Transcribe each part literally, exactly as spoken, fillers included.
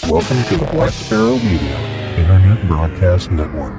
Welcome to the Black Sparrow Media Internet Broadcast Network.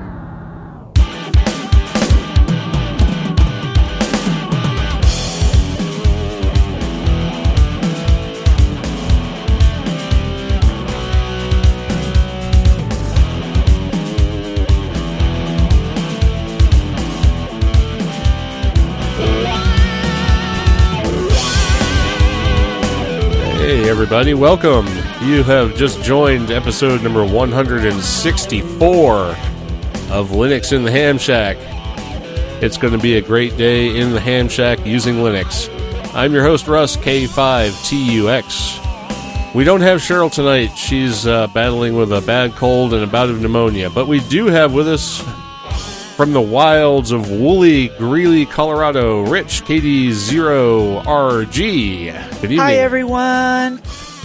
Hey everybody, welcome. You have just joined episode number one hundred sixty-four of Linux in the Ham Shack. It's going to be a great day in the Ham Shack using Linux. I'm your host, Russ, K five T U X. We don't have Cheryl tonight. She's uh, battling with a bad cold and a bout of pneumonia. But we do have with us, from the wilds of woolly Greeley, Colorado, Rich, K D zero R G. Good evening. Hi, everyone.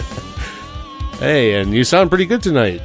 Hey, and you sound pretty good tonight.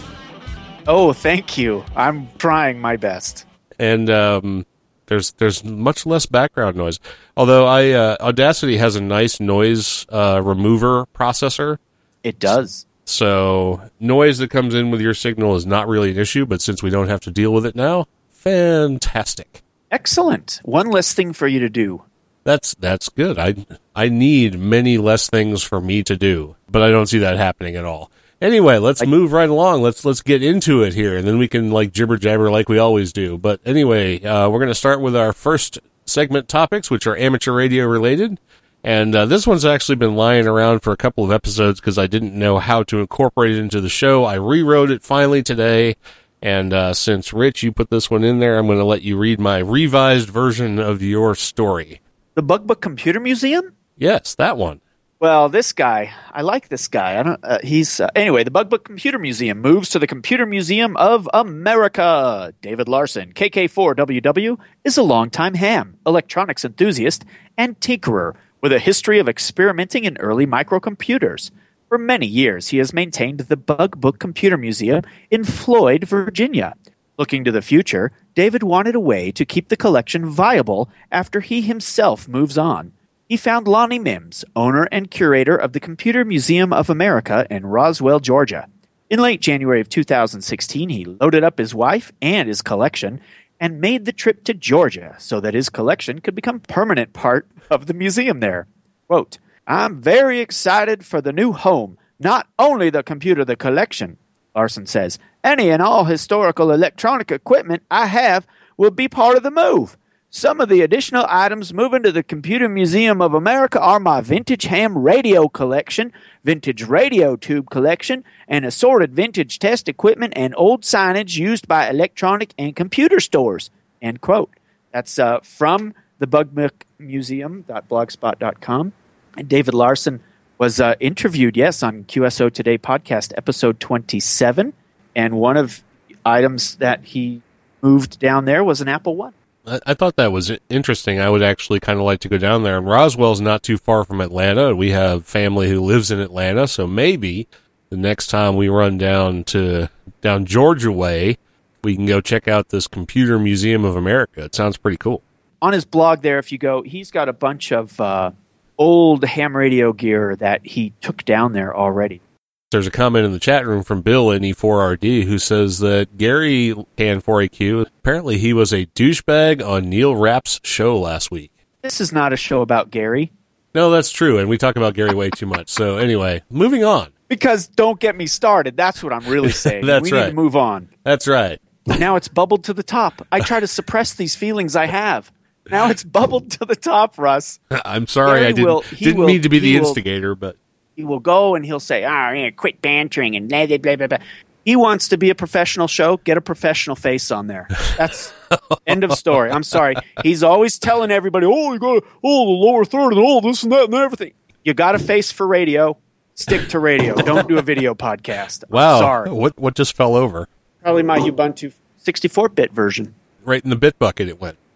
Oh, thank you. I'm trying my best. And um, there's there's much less background noise. Although I uh, Audacity has a nice noise uh, remover processor. It does. So noise that comes in with your signal is not really an issue, but since we don't have to deal with it now, fantastic. Excellent. One less thing for you to do. That's that's good. I I need many less things for me to do, but I don't see that happening at all. Anyway, let's I, move right along. Let's let's get into it here, and then we can like jibber jabber like we always do. But anyway, uh, we're going to start with our first segment topics, which are amateur radio related. And uh, this one's actually been lying around for a couple of episodes because I didn't know how to incorporate it into the show. I rewrote it finally today. And uh, since, Rich, you put this one in there, I'm going to let you read my revised version of your story. The Bug Book Computer Museum? Yes, that one. Well, this guy, I like this guy. I don't. Uh, he's uh, anyway. The Bug Book Computer Museum moves to the Computer Museum of America. David Larson, K K four W W, is a longtime ham, electronics enthusiast, and tinkerer with a history of experimenting in early microcomputers. For many years, he has maintained the Bug Book Computer Museum in Floyd, Virginia. Looking to the future, David wanted a way to keep the collection viable after he himself moves on. He found Lonnie Mims, owner and curator of the Computer Museum of America in Roswell, Georgia. In late January of two thousand sixteen, he loaded up his wife and his collection and made the trip to Georgia so that his collection could become a permanent part of the museum there. Quote, I'm very excited for the new home, not only the computer, the collection, Larson says. Any and all historical electronic equipment I have will be part of the move. Some of the additional items moving to the Computer Museum of America are my vintage ham radio collection, vintage radio tube collection, and assorted vintage test equipment and old signage used by electronic and computer stores. End quote. That's uh, from the bug book museum dot blogspot dot com. And David Larson was uh, interviewed, yes, on Q S O Today podcast, episode twenty-seven. And one of the items that he moved down there was an Apple One. I, I thought that was interesting. I would actually kind of like to go down there. And Roswell's not too far from Atlanta. We have family who lives in Atlanta, so maybe the next time we run down to down Georgia way, we can go check out this Computer Museum of America. It sounds pretty cool. On his blog there, if you go, he's got a bunch of uh, old ham radio gear that he took down there already. There's a comment in the chat room from Bill N E four R D who says that Gary K N four A Q, apparently he was a douchebag on Neil Rapp's show last week. This is not a show about Gary. No, that's true, and we talk about Gary way too much. So anyway, moving on. Because don't get me started. That's what I'm really saying. That's we right. need to move on. That's right. Now it's bubbled to the top. I try to suppress these feelings I have. Now it's bubbled to the top, Russ. I'm sorry, Gary I didn't, will, didn't will, mean to be the will, instigator, but... He will go and he'll say, ah, yeah, quit bantering and blah, blah, blah, blah, blah. He wants to be a professional show. Get a professional face on there. That's end of story. I'm sorry. He's always telling everybody, oh, you got oh, the lower third and all this and that and everything. You got a face for radio. Stick to radio. Don't do a video podcast. I'm wow. sorry. What, what just fell over? Probably my Ubuntu sixty-four bit version. Right in the bit bucket it went.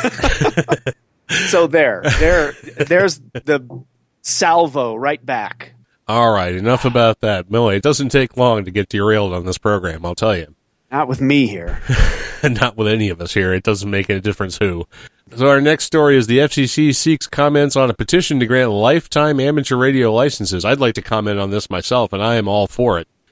So there. there, There's the... salvo right back. All right, enough about that. Millie, it doesn't take long to get derailed on this program, I'll tell you. Not with me here. Not with any of us here. It doesn't make any difference who. So our next story is the F C C seeks comments on a petition to grant lifetime amateur radio licenses. I'd like to comment on this myself, and I am all for it.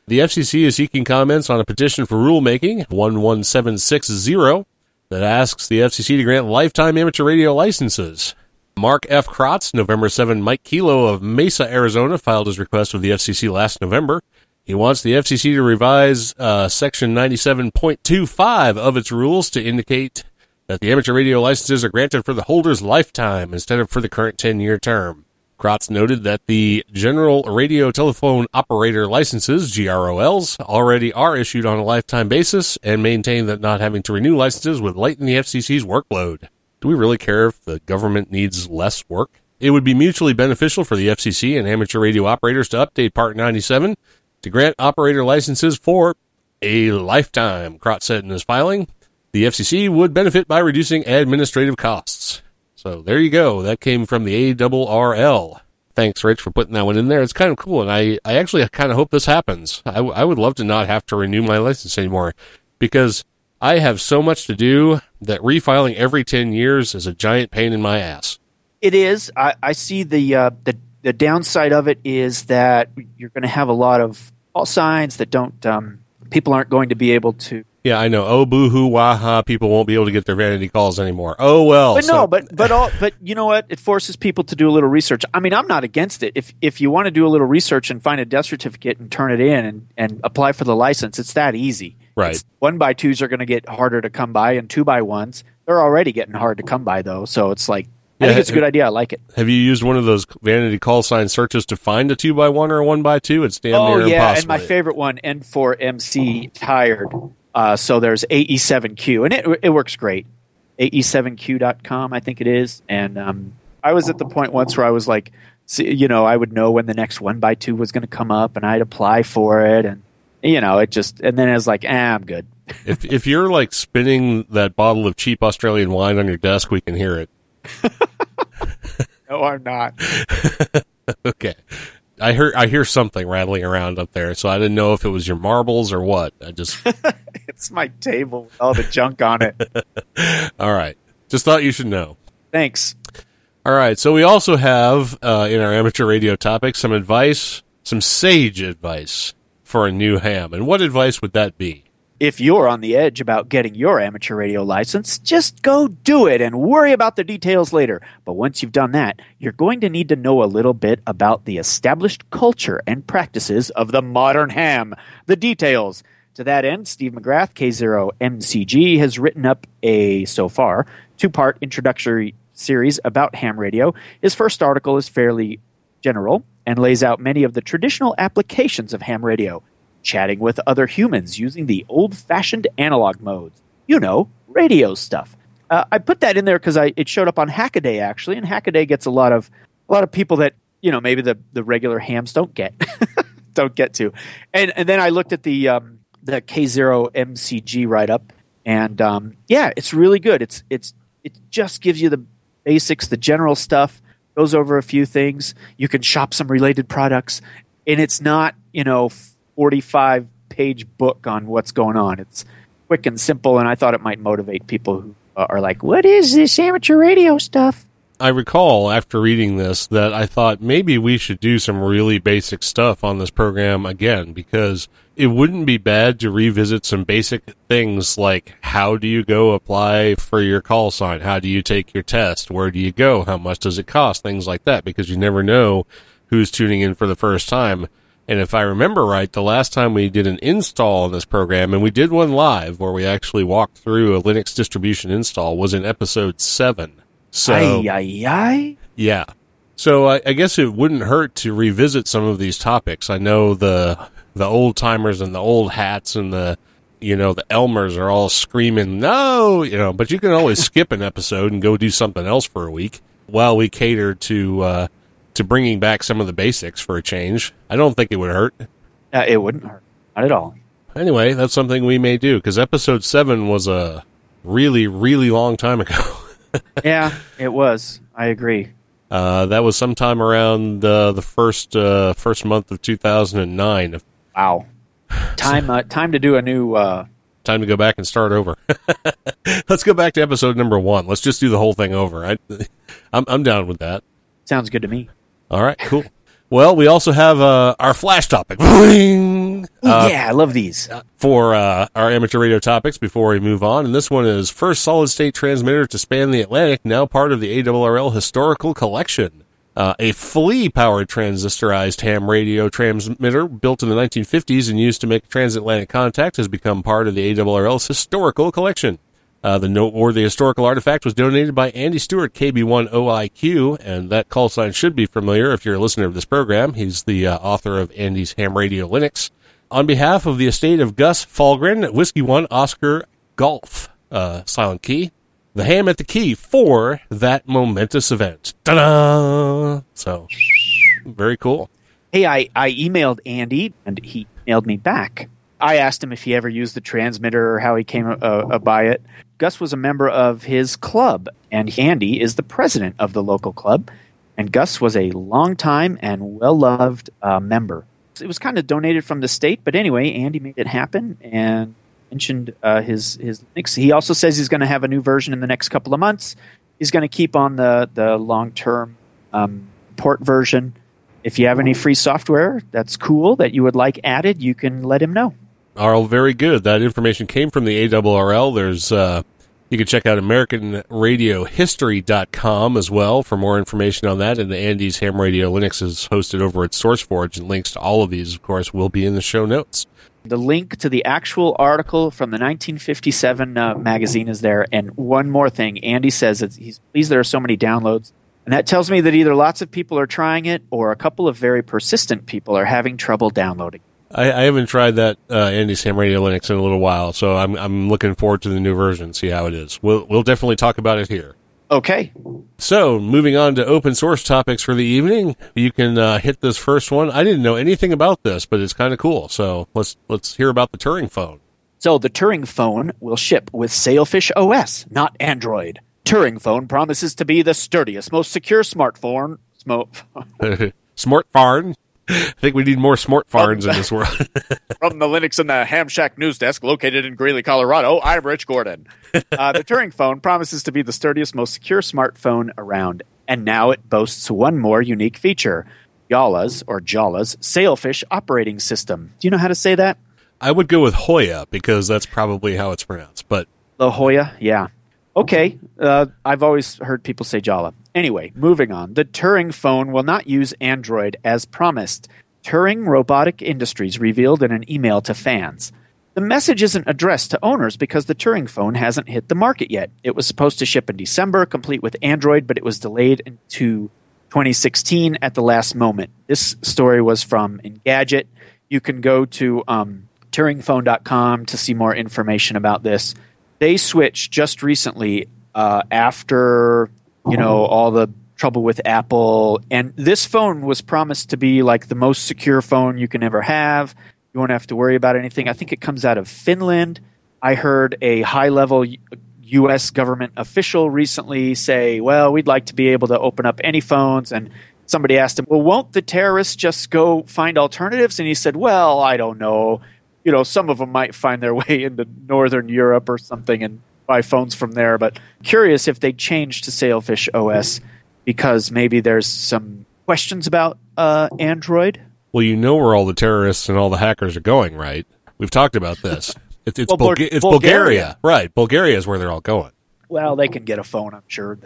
The F C C is seeking comments on a petition for rulemaking, one one seven six zero, that asks the F C C to grant lifetime amateur radio licenses. Mark F. Krotz, November seventh, Mike Kilo of Mesa, Arizona, filed his request with the F C C last November. He wants the F C C to revise uh, Section ninety-seven point two five of its rules to indicate that the amateur radio licenses are granted for the holder's lifetime instead of for the current ten-year term. Krotz noted that the General Radio Telephone Operator Licenses, G R O Ls, already are issued on a lifetime basis and maintained that not having to renew licenses would lighten the F C C's workload. Do we really care if the government needs less work? It would be mutually beneficial for the F C C and amateur radio operators to update Part ninety-seven to grant operator licenses for a lifetime, Krotz said in his filing. The F C C would benefit by reducing administrative costs. So there you go. That came from the A R R L. Thanks, Rich, for putting that one in there. It's kind of cool, and I, I actually kind of hope this happens. I, I would love to not have to renew my license anymore, because I have so much to do that refiling every ten years is a giant pain in my ass. It is. I, I see the, uh, the the downside of it is that you're going to have a lot of call signs that don't um, – people aren't going to be able to – Yeah, I know. Oh, boo-hoo, wah-ha, people won't be able to get their vanity calls anymore. Oh, well. But so. no, but but all, but you know what? It forces people to do a little research. I mean, I'm not against it. If if you want to do a little research and find a death certificate and turn it in and, and apply for the license, it's that easy. Right. It's, one by twos are going to get harder to come by, and two by ones, they're already getting hard to come by, though. So it's like, I yeah, think it's a good idea. I like it. Have you used one of those vanity call sign searches to find a two by one or a one by two? It's damn oh, near yeah, impossible. and my favorite one, N four M C tired. Uh, so there's A E seven Q, and it it works great. A E seven Q dot com, I think it is. And um, I was at the point once where I was like, see, you know, I would know when the next one by two was going to come up, and I'd apply for it, and you know, it just, and then I was like, ah, I'm good. if if you're like spinning that bottle of cheap Australian wine on your desk, we can hear it. No, I'm not. Okay. I hear I hear something rattling around up there, so I didn't know if it was your marbles or what. I just It's my table with all the junk on it. All right. Just thought you should know. Thanks. All right. So we also have uh, in our amateur radio topic some advice, some sage advice for a new ham. And what advice would that be? If you're on the edge about getting your amateur radio license, just go do it and worry about the details later. But once you've done that, you're going to need to know a little bit about the established culture and practices of the modern ham. The details. To that end, Steve McGrath, K zero M C G, has written up a, so far, two-part introductory series about ham radio. His first article is fairly general and lays out many of the traditional applications of ham radio. Chatting with other humans using the old-fashioned analog modes. You know, radio stuff. Uh, I put that in there because I it showed up on Hackaday, actually, and Hackaday gets a lot of a lot of people that, you know, maybe the, the regular hams don't get don't get to. And and then I looked at the um, the K zero M C G write-up, and um, yeah, it's really good. It's it's it just gives you the basics, the general stuff, goes over a few things. You can shop some related products, and it's not, you know, forty-five page book on what's going on. It's quick and simple, and I thought it might motivate people who are like, what is this amateur radio stuff? I recall after reading this that I thought maybe we should do some really basic stuff on this program again, because it wouldn't be bad to revisit some basic things like how do you go apply for your call sign? How do you take your test? Where do you go? How much does it cost? Things like that, because you never know who's tuning in for the first time. And if I remember right, the last time we did an install on this program, and we did one live where we actually walked through a Linux distribution install, was in episode seven. So, Aye, aye, aye. yeah. So I, I guess it wouldn't hurt to revisit some of these topics. I know the the old timers and the old hats and the, you know, the Elmers are all screaming, no, you know, but you can always skip an episode and go do something else for a week while we cater to, uh, to bringing back some of the basics for a change. I don't think it would hurt. Uh, it wouldn't hurt. Not at all. Anyway, that's something we may do, because episode seven was a really, really long time ago. Yeah, it was. I agree. Uh, that was sometime around uh, the first uh, first month of two thousand nine. Wow. Time uh, time to do a new... Uh... Time to go back and start over. Let's go back to episode number one. Let's just do the whole thing over. I, I'm, I'm down with that. Sounds good to me. All right, cool. Well, we also have uh, our flash topic. Ooh, uh, yeah, I love these. For uh, our amateur radio topics before we move on. And this one is first solid-state transmitter to span the Atlantic, now part of the A R R L Historical Collection. Uh, a flea-powered transistorized ham radio transmitter built in the nineteen fifties and used to make transatlantic contact has become part of the A R R L's Historical Collection. Uh, the noteworthy historical artifact was donated by Andy Stewart, K B one O I Q, and that call sign should be familiar if you're a listener of this program. He's the uh, author of Andy's Ham Radio Linux. On behalf of the estate of Gus Falgren, Whiskey one Oscar Golf, uh, silent key, the ham at the key for that momentous event. Ta-da! So, very cool. Hey, I, I emailed Andy, and he emailed me back. I asked him if he ever used the transmitter or how he came uh, uh, by it. Gus was a member of his club, and Andy is the president of the local club. And Gus was a long-time and well-loved uh, member. It was kind of donated from the state, but anyway, Andy made it happen and mentioned uh, his his Linux. He also says he's going to have a new version in the next couple of months. He's going to keep on the, the long-term um, port version. If you have any free software that's cool that you would like added, you can let him know. All very good. That information came from the A R R L. There's uh, you can check out American Radio History dot com as well for more information on that. And the Andy's Ham Radio Linux is hosted over at SourceForge, and links to all of these, of course, will be in the show notes. The link to the actual article from the nineteen fifty-seven uh, magazine is there. And one more thing, Andy says that he's pleased there are so many downloads. And that tells me that either lots of people are trying it or a couple of very persistent people are having trouble downloading. I, I haven't tried that uh, Andy's Ham Radio Linux in a little while, so I'm I'm looking forward to the new version, see how it is. We'll we'll definitely talk about it here. Okay. So, moving on to open source topics for the evening, you can uh, hit this first one. I didn't know anything about this, but it's kind of cool. So let's let's hear about the Turing phone. So the Turing phone will ship with Sailfish O S, not Android. Turing phone promises to be the sturdiest, most secure smartphone. Smo- Smartphone. I think we need more smart farms in this world. From the Linux and the Ham Shack news desk located in Greeley, Colorado, I'm Rich Gordon. Uh, the Turing phone promises to be the sturdiest, most secure smartphone around. And now it boasts one more unique feature. Yala's, or Jala's, Sailfish operating system. Do you know how to say that? I would go with Hoya, because that's probably how it's pronounced. But La Jolla, yeah. Okay, uh, I've always heard people say Jala. Anyway, moving on. The Turing phone will not use Android as promised. Turing Robotic Industries revealed in an email to fans. The message isn't addressed to owners because the Turing phone hasn't hit the market yet. It was supposed to ship in December, complete with Android, but it was delayed into twenty sixteen at the last moment. This story was from Engadget. You can go to um, Turing Phone dot com to see more information about this. They switched just recently uh, after, you know, all the trouble with Apple. And this phone was promised to be like the most secure phone you can ever have. You won't have to worry about anything. I think it comes out of Finland. I heard a high-level U S government official recently say, well, we'd like to be able to open up any phones. And somebody asked him, well, won't the terrorists just go find alternatives? And he said, well, I don't know. You know, some of them might find their way into Northern Europe or something and buy phones from there. But curious if they change to Sailfish O S because maybe there's some questions about uh, Android. Well, you know where all the terrorists and all the hackers are going, right? We've talked about this. It's, it's, well, Bulga- it's Bulgaria. Bulgaria. Right. Bulgaria is where they're all going. Well, they can get a phone, I'm sure.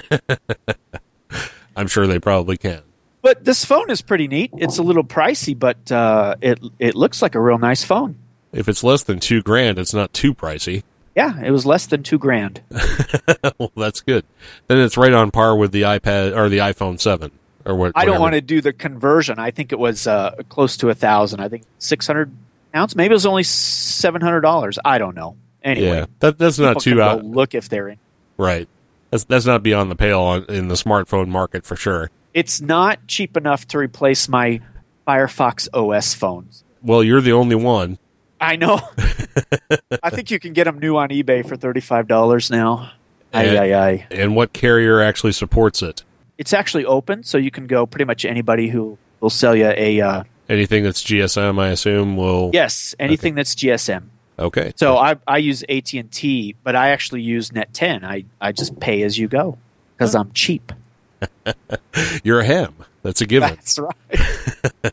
I'm sure they probably can. But this phone is pretty neat. It's a little pricey, but uh, it it looks like a real nice phone. If it's less than two grand, it's not too pricey. Yeah, it was less than two grand. Well, that's good. Then it's right on par with the iPad or the iPhone seven or what. I don't want to do the conversion. I think it was uh, close to a thousand. I think six hundred pounds. Maybe it was only seven hundred dollars. I don't know. Anyway, yeah, that that's not too out. Look if they're in. Right. That's that's not beyond the pale on, in the smartphone market for sure. It's not cheap enough to replace my Firefox O S phones. Well, you're the only one. I know. I think you can get them new on eBay for thirty-five dollars now. And, aye, aye, aye. And what carrier actually supports it? It's actually open, so you can go pretty much anybody who will sell you a... Uh, anything that's G S M, I assume, will... Yes, anything okay. that's G S M. Okay. So I I use A T and T, but I actually use Net ten. I, I just pay as you go because I'm cheap. You're a ham. That's a given. That's right.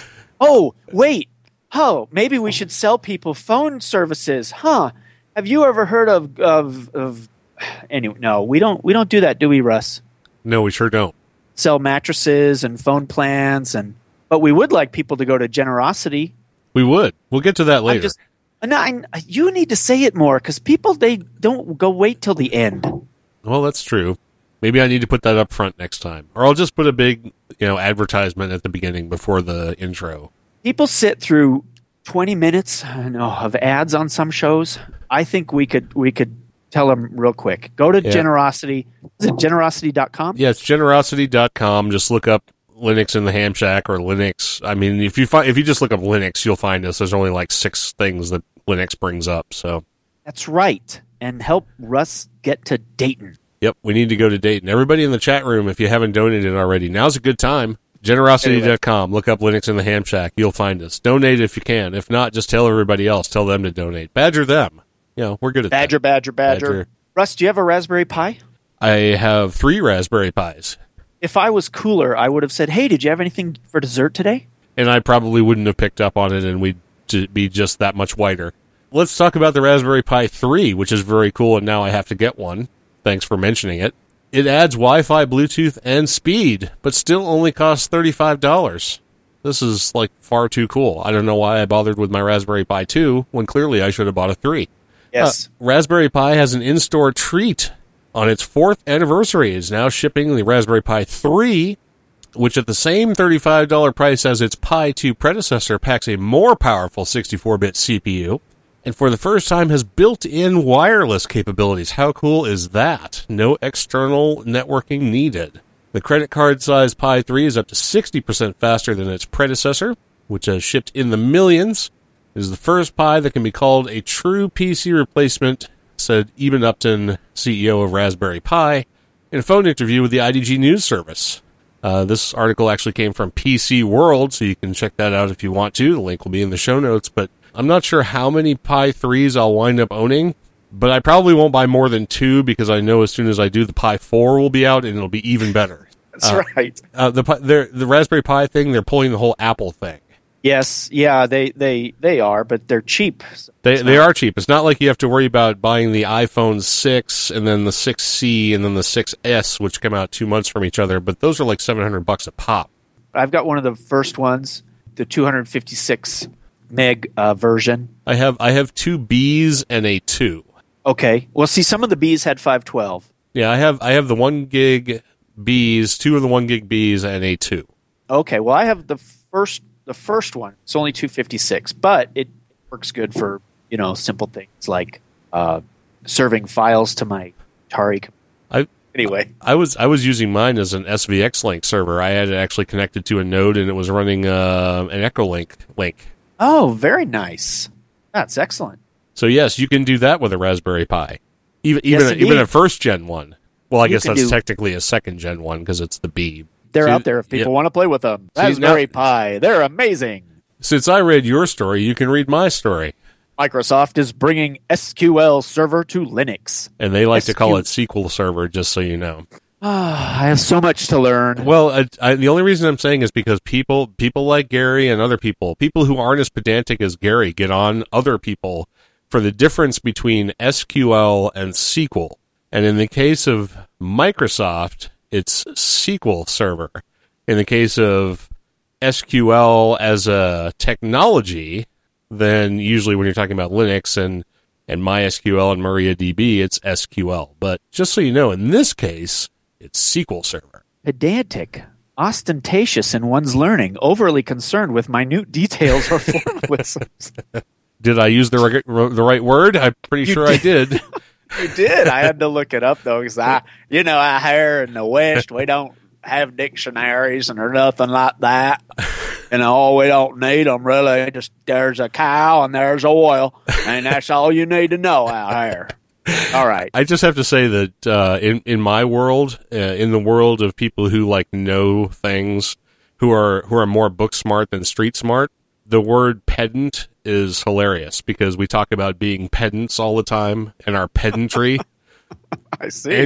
Oh, wait. Oh, maybe we should sell people phone services. Huh. Have you ever heard of of of anyway, no, we don't we don't do that, do we, Russ? No, we sure don't. Sell mattresses and phone plans, and but we would like people to go to Generosity. We would. We'll get to that later. I'm just, no, I, you need to say it more because people, they don't go wait till the end. Well, that's true. Maybe I need to put that up front next time, or I'll just put a big, you know, advertisement at the beginning before the intro. People sit through twenty minutes I know, of ads on some shows. I think we could we could tell them real quick. Go to Yeah. Generosity. Is it generosity dot com? Yeah, it's generosity dot com. Just look up Linux in the Ham Shack or Linux. I mean, if you find, if you just look up Linux, you'll find us. There's only like six things that Linux brings up. So, That's right. And help Russ get to Dayton. yep, we need to go to Dayton. Everybody in the chat room, if you haven't donated already, now's a good time. generosity dot com. Look up Linux in the Ham Shack. You'll find us. Donate if you can. If not, just tell everybody else. Tell them to donate. Badger them. You know, we're good at Badger, that. badger, badger, Badger. Russ, do you have a Raspberry Pi? I have three Raspberry Pis. If I was cooler, I would have said, hey, did you have anything for dessert today? And I probably wouldn't have picked up on it, and we'd j- be just that much whiter. Let's talk about the Raspberry Pi three, which is very cool, and now I have to get one. Thanks for mentioning it. It adds Wi-Fi, Bluetooth, and speed, but still only costs thirty-five dollars. This is, like, far too cool. I don't know why I bothered with my Raspberry Pi two, when clearly I should have bought a three. Yes. Uh, Raspberry Pi has an in-store treat. On its fourth anniversary, is now shipping the Raspberry Pi three, which at the same thirty-five dollars price as its Pi two predecessor packs a more powerful sixty-four bit C P U, and for the first time has built-in wireless capabilities. How cool is that? No external networking needed. The credit card-sized Pi three is up to sixty percent faster than its predecessor, which has shipped in the millions. It is the first Pi that can be called a true P C replacement, said Eben Upton, C E O of Raspberry Pi, in a phone interview with the I D G News Service. Uh, this article actually came from P C World, so you can check that out if you want to. The link will be in the show notes, but I'm not sure how many Pi threes I'll wind up owning, but I probably won't buy more than two because I know as soon as I do, the Pi four will be out and it'll be even better. That's uh, right. Uh, the, Pi- they're- the Raspberry Pi thing, they're pulling the whole Apple thing. Yes, yeah, they, they, they are, but they're cheap. They It's they not- are cheap. It's not like you have to worry about buying the iPhone six and then the six C and then the six S, which come out two months from each other. But those are like seven hundred bucks a pop. I've got one of the first ones, the two hundred fifty-six meg uh, version. I have I have two Bs and a two. Okay. Well, see, some of the Bs had five twelve. Yeah, I have I have the one gig Bs, two of the one gig Bs, and a two. Okay. Well, I have the first the first one. It's only two fifty-six, but it works good for, you know, simple things like uh, serving files to my Atari. I Anyway, I was I was using mine as an S V X Link server. I had it actually connected to a node, and it was running uh, an Echolink link. oh, very nice. That's excellent. So yes, you can do that with a Raspberry Pi, even Yes, even a, even indeed. a first gen one. Well, I You guess can that's do- technically a second gen one because it's the B. They're See, out there if people yeah. want to play with them. See, Raspberry now- Pi, they're amazing. Since I read your story, you can read my story, Microsoft is bringing S Q L Server to Linux. and they like to call S it S Q L Server. Just so you know. Ah, I have so much to learn. Well, I, I, the only reason I'm saying is because people people like Gary and other people, people who aren't as pedantic as Gary, get on other people for the difference between S Q L and S Q L. And in the case of Microsoft, it's S Q L Server. In the case of S Q L as a technology, then usually when you're talking about Linux and, and MySQL and MariaDB, it's S Q L. But just so you know, in this case, it's S Q L Server. Pedantic, ostentatious in one's learning, overly concerned with minute details or formalisms. Did I use the right, the right word? I'm pretty You sure I did. You did. I had to look it up though, because I, you know, out here in the West, we don't have dictionaries and or nothing like that. And all we don't need them really. Just there's a cow and there's oil, and that's all you need to know out here. All right. I just have to say that uh, in in my world, uh, in the world of people who like know things, who are who are more book smart than street smart, the word pedant is hilarious because we talk about being pedants all the time and our pedantry. I see. And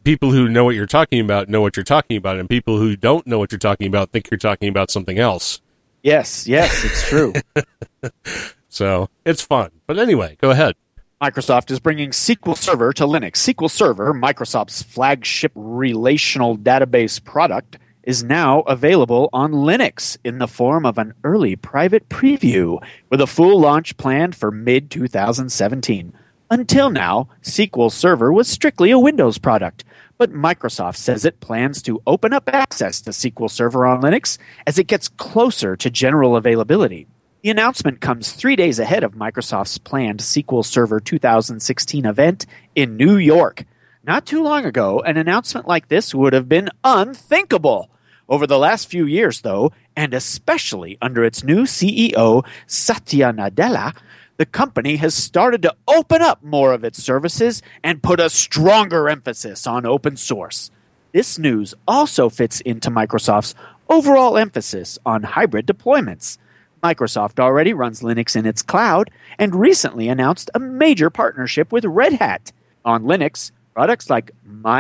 people who know what you're talking about know what you're talking about, and people who don't know what you're talking about think you're talking about something else. Yes, yes, it's true. So it's fun. But anyway, go ahead. Microsoft is bringing S Q L Server to Linux. S Q L Server, Microsoft's flagship relational database product, is now available on Linux in the form of an early private preview with a full launch planned for mid twenty seventeen. Until now, S Q L Server was strictly a Windows product, but Microsoft says it plans to open up access to S Q L Server on Linux as it gets closer to general availability. The announcement comes three days ahead of Microsoft's planned S Q L Server two thousand sixteen event in New York. Not too long ago, an announcement like this would have been unthinkable. Over the last few years, though, and especially under its new C E O, Satya Nadella, the company has started to open up more of its services and put a stronger emphasis on open source. This news also fits into Microsoft's overall emphasis on hybrid deployments. Microsoft already runs Linux in its cloud and recently announced a major partnership with Red Hat. On Linux, products like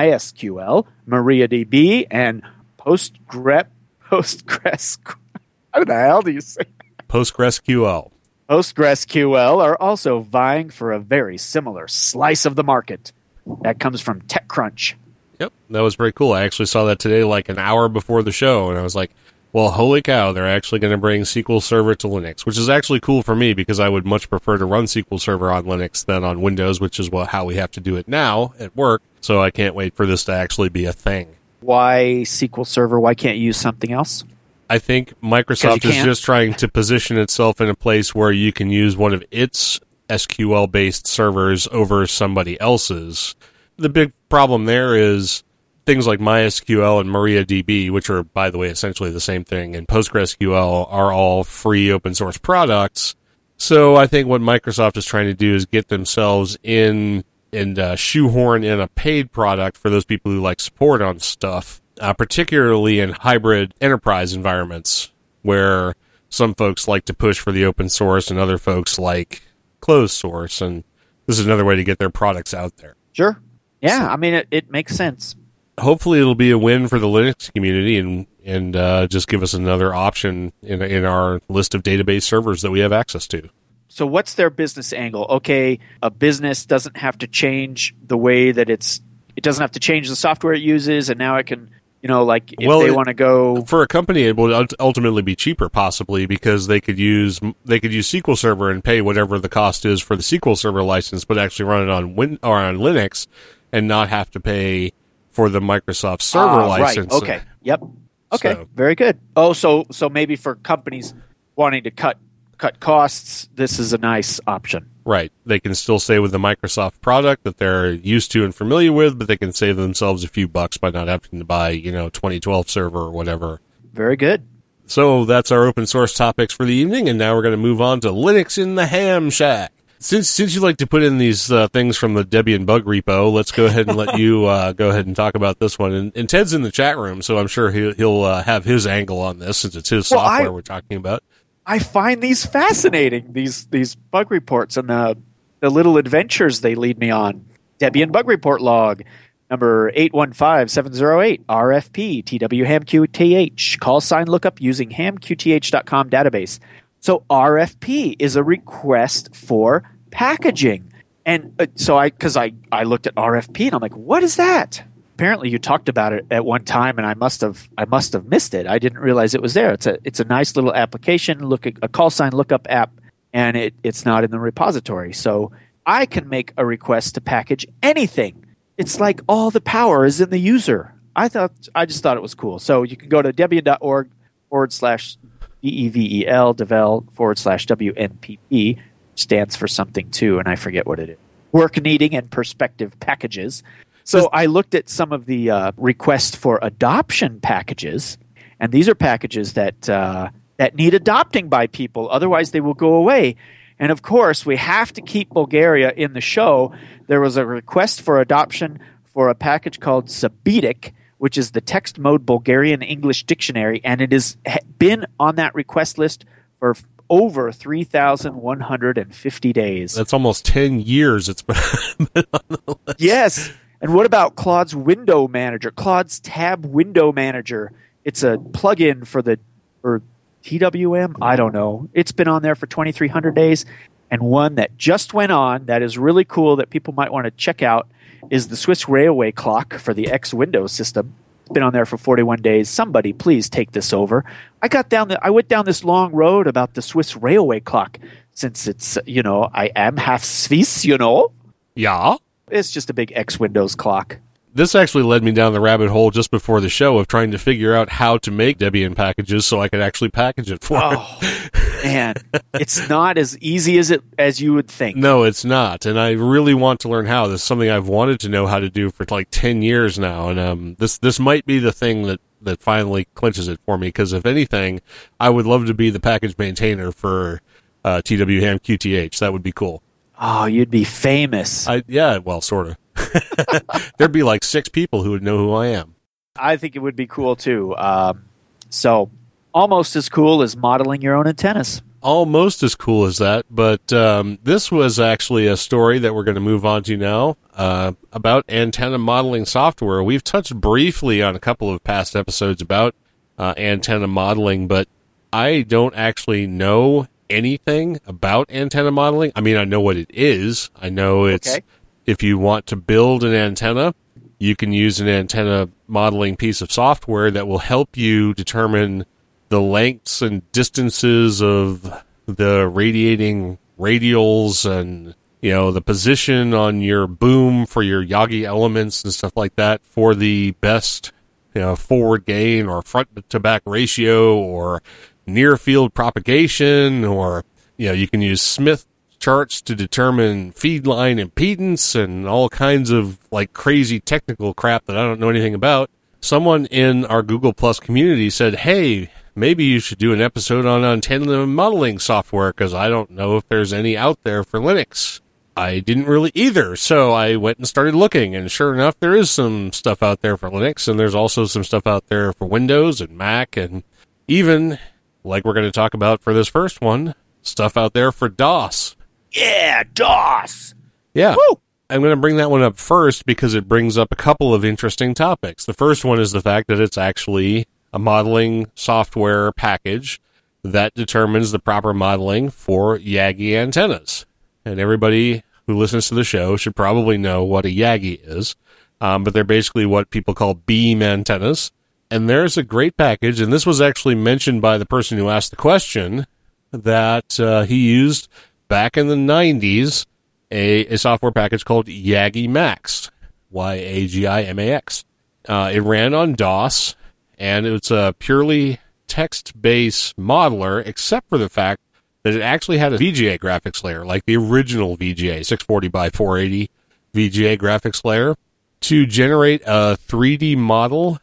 MySQL, MariaDB, and Postgre- Postgres... How the hell do you say that? PostgreSQL. PostgreSQL are also vying for a very similar slice of the market. That comes from TechCrunch. Yep, that was very cool. I actually saw that today like an hour before the show, and I was like, well, holy cow, they're actually going to bring S Q L Server to Linux, which is actually cool for me because I would much prefer to run S Q L Server on Linux than on Windows, which is what, how we have to do it now at work, so I can't wait for this to actually be a thing. Why S Q L Server? Why can't you use something else? I think Microsoft is just trying to position itself in a place where you can use one of its S Q L-based servers over somebody else's. The big problem there is things like MySQL and MariaDB, which are, by the way, essentially the same thing, and PostgreSQL are all free open source products. So I think what Microsoft is trying to do is get themselves in and uh, shoehorn in a paid product for those people who like support on stuff. Uh, particularly in hybrid enterprise environments where some folks like to push for the open source and other folks like closed source. And this is another way to get their products out there. Sure. Yeah, So, I mean, it, it makes sense. hopefully it'll be a win for the Linux community and, and uh, just give us another option in, in our list of database servers that we have access to. So what's their business angle? Okay, a business doesn't have to change the way that it's, it doesn't have to change the software it uses, and now it can... You know, like if well, they want to go for a company, it will ultimately be cheaper, possibly because they could use they could use S Q L Server and pay whatever the cost is for the S Q L Server license, but actually run it on Win or on Linux and not have to pay for the Microsoft Server uh, license. Right. Okay. Yep. Okay. So, Very good. Oh, so so maybe for companies wanting to cut cut costs, this is a nice option. right. They can still stay with the Microsoft product that they're used to and familiar with, but they can save themselves a few bucks by not having to buy, you know, twenty twelve server or whatever. Very good. So that's our open source topics for the evening, and now we're going to move on to Linux in the Ham Shack. Since since you like to put in these uh, things from the Debian bug repo, let's go ahead and let you uh, go ahead and talk about this one. And, and Ted's in the chat room, so I'm sure he'll, he'll uh, have his angle on this since it's his Well, software I- we're talking about. I find these fascinating, these these bug reports and the the little adventures they lead me on. Debian bug report log number eight one five seven zero eight R F P T W ham Q T H call sign lookup using ham Q T H dot com database. So R F P is a request for packaging. And uh, so I cuz I I looked at R F P and I'm like, "What is that?" Apparently you talked about it at one time and I must have I must have missed it. I didn't realize it was there. It's a it's a nice little application, look at a call sign lookup app, and it, it's not in the repository. So I can make a request to package anything. It's like all the power is in the user. I thought I just thought it was cool. So you can go to debian.org forward slash devel devel forward slash W N P P, stands for something too, and I forget what it is. Work needing and perspective packages. So I looked at some of the uh, requests for adoption packages, and these are packages that uh, that need adopting by people. Otherwise, they will go away. And of course, we have to keep Bulgaria in the show. There was a request for adoption for a package called Sabidic, which is the text mode Bulgarian English dictionary, and it has been on that request list for over three thousand one hundred fifty days. That's almost ten years it's been on the list. Yes. And what about Claude's Window Manager? Claude's Tab Window Manager. It's a plugin for the or T W M. I don't know. It's been on there for twenty-three hundred days. And one that just went on that is really cool that people might want to check out is the Swiss Railway Clock for the X Windows system. It's been on there for forty-one days. Somebody please take this over. I got down the, I went down this long road about the Swiss Railway Clock since it's, you know, I am half Swiss, you know. Yeah. It's just a big X Windows clock. This actually led me down the rabbit hole just before the show of trying to figure out how to make Debian packages so I could actually package it for Oh, it. man. It's not as easy as it as you would think. No, it's not. And I really want to learn how. This is something I've wanted to know how to do for like ten years now. And um, this this might be the thing that, that finally clinches it for me. Because if anything, I would love to be the package maintainer for uh, T W Ham Q T H. That would be cool. Oh, you'd be famous. I Yeah, well, sort of. There'd be like six people who would know who I am. I think it would be cool, too. Um, so, almost as cool as modeling your own antennas. Almost as cool as that, but um, this was actually a story that we're going to move on to now uh, about antenna modeling software. We've touched briefly on a couple of past episodes about uh, antenna modeling, but I don't actually know anything about antenna modeling. I mean, I know what it is. I know it's Okay. If you want to build an antenna, you can use an antenna modeling piece of software that will help you determine the lengths and distances of the radiating radials and, you know, the position on your boom for your Yagi elements and stuff like that for the best, you know, forward gain or front to back ratio or near field propagation, or, you know, you can use Smith charts to determine feed line impedance and all kinds of like crazy technical crap that I don't know anything about. Someone in our Google Plus community said, hey, maybe you should do an episode on antenna modeling software because I don't know if there's any out there for Linux. I didn't really either, so I went and started looking, and sure enough, there is some stuff out there for Linux, and there's also some stuff out there for Windows and Mac, and even, like we're going to talk about for this first one, stuff out there for DOS. Yeah, DOS! Yeah. Woo! I'm going to bring that one up first because it brings up a couple of interesting topics. The first one is the fact that it's actually a modeling software package that determines the proper modeling for Yagi antennas. And everybody who listens to the show should probably know what a Yagi is, um, but they're basically what people call beam antennas. And there's a great package, and this was actually mentioned by the person who asked the question, that uh, he used back in the nineties a, a software package called Yagi Max, Y A G I M A X. Uh, it ran on DOS, and it's a purely text-based modeler, except for the fact that it actually had a V G A graphics layer, like the original V G A, six forty by four eighty V G A graphics layer, to generate a three D model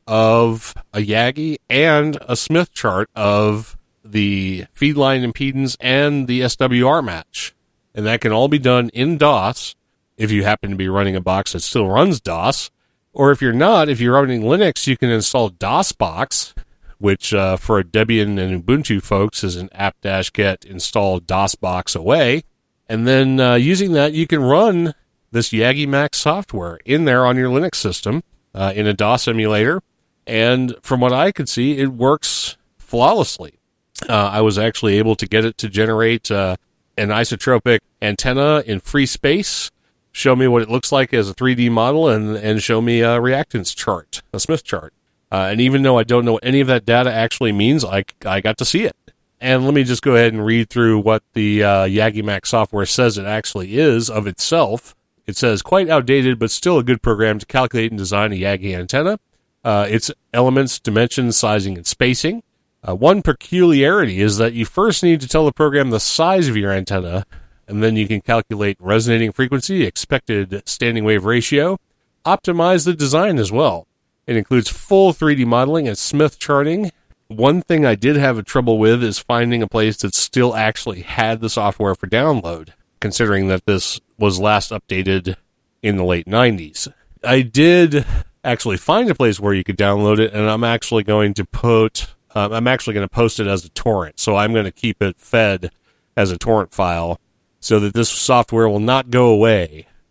of a Yagi and a Smith chart of the feed line impedance and the S W R match. And that can all be done in DOS if you happen to be running a box that still runs DOS. Or if you're not, if you're running Linux, you can install DOSBox, which uh, for Debian and Ubuntu folks is an apt-get install DOSBox away. And then uh, using that, you can run this Yagi Max software in there on your Linux system uh, in a DOS emulator. And from what I could see, it works flawlessly. Uh, I was actually able to get it to generate uh, an isotropic antenna in free space, show me what it looks like as a three D model, and, and show me a reactance chart, a Smith chart. Uh, and even though I don't know what any of that data actually means, I, I got to see it. And let me just go ahead and read through what the uh, Yagi Max software says it actually is of itself. It says, quite outdated, but still a good program to calculate and design a Yagi antenna. Uh, its elements, dimensions, sizing, and spacing. Uh, one peculiarity is that you first need to tell the program the size of your antenna, and then you can calculate resonating frequency, expected standing wave ratio, optimize the design as well. It includes full three D modeling and Smith charting. One thing I did have trouble with is finding a place that still actually had the software for download, considering that this was last updated in the late nineties. I did actually find a place where you could download it, and I'm actually going to put... Um, I'm actually going to post it as a torrent, so I'm going to keep it fed as a torrent file so that this software will not go away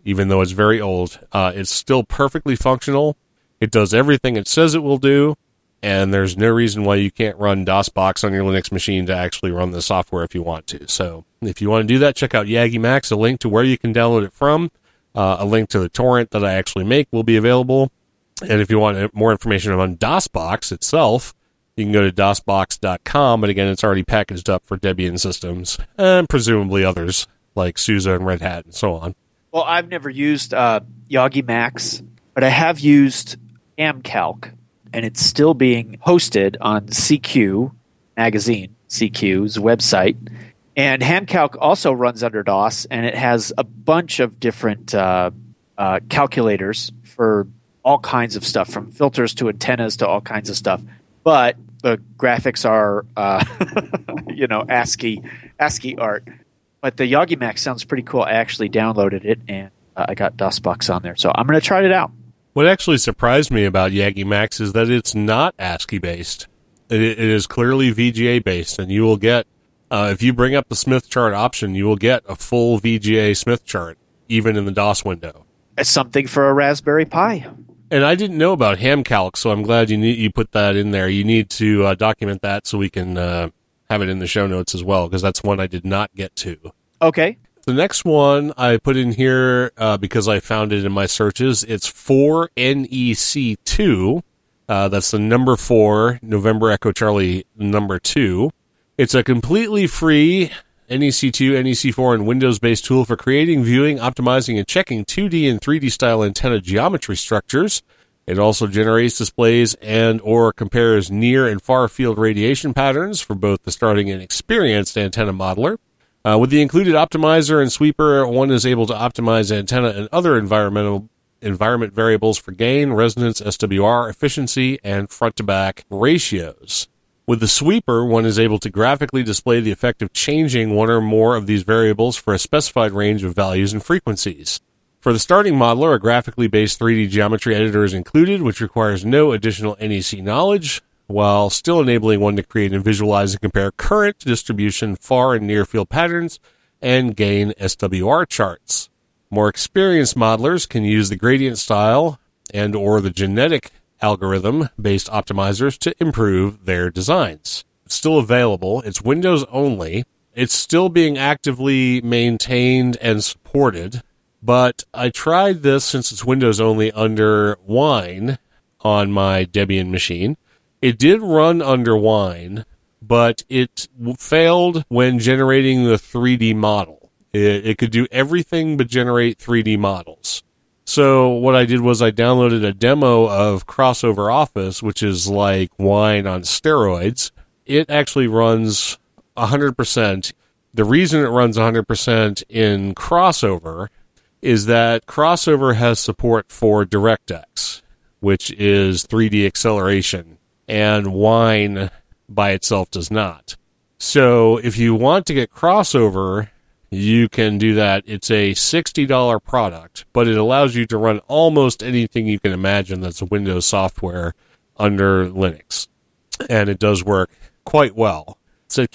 even though it's very old. Uh, it's still perfectly functional. It does everything it says it will do, and there's no reason why you can't run DOSBox on your Linux machine to actually run the software if you want to. So if you want to do that, check out Yagi Max. A link to where you can download it from, uh, a link to the torrent that I actually make will be available. And if you want more information on DOSBox itself, you can go to DOSBox dot com, but again, it's already packaged up for Debian systems, and presumably others, like SUSE and Red Hat and so on. Well, I've never used uh, Yagi Max, but I have used Hamcalc, and it's still being hosted on C Q magazine, C Q's website. And Hamcalc also runs under DOS, and it has a bunch of different uh, uh, calculators for all kinds of stuff, from filters to antennas to all kinds of stuff. But the graphics are, uh, you know, ASCII ASCII art. But the Yagi Max sounds pretty cool. I actually downloaded it, and uh, I got DOSBox on there. So I'm going to try it out. What actually surprised me about Yagi Max is that it's not ASCII-based. It, it is clearly V G A-based, and you will get, uh, if you bring up the Smith chart option, you will get a full V G A Smith chart, even in the DOS window. It's something for a Raspberry Pi. And I didn't know about Hamcalc, so I'm glad you need, you put that in there. You need to uh, document that so we can uh, have it in the show notes as well, because that's one I did not get to. Okay. The next one I put in here uh, because I found it in my searches. It's four N E C two. Uh, that's the number four, November Echo Charlie number two. It's a completely free N E C two, N E C four, and Windows-based tool for creating, viewing, optimizing, and checking two D and three D style antenna geometry structures. It also generates, displays, and or compares near and far field radiation patterns for both the starting and experienced antenna modeler. Uh, with the included optimizer and sweeper, one is able to optimize antenna and other environmental environment variables for gain, resonance, S W R, efficiency, and front-to-back ratios. With the sweeper, one is able to graphically display the effect of changing one or more of these variables for a specified range of values and frequencies. For the starting modeler, a graphically based three D geometry editor is included, which requires no additional N E C knowledge, while still enabling one to create and visualize and compare current distribution, far and near field patterns, and gain S W R charts. More experienced modelers can use the gradient style and or the genetic algorithm-based optimizers to improve their designs. It's still available. It's Windows only. It's still being actively maintained and supported, but I tried this, since it's Windows only, under Wine on my Debian machine. It did run under Wine, but it failed when generating the three D model. It, it could do everything but generate three D models. So what I did was I downloaded a demo of Crossover Office, which is like Wine on steroids. It actually runs one hundred percent. The reason it runs one hundred percent in Crossover is that Crossover has support for DirectX, which is three D acceleration, and Wine by itself does not. So if you want to get Crossover, you can do that. It's a sixty dollars product, but it allows you to run almost anything you can imagine that's Windows software under Linux. And it does work quite well. It's at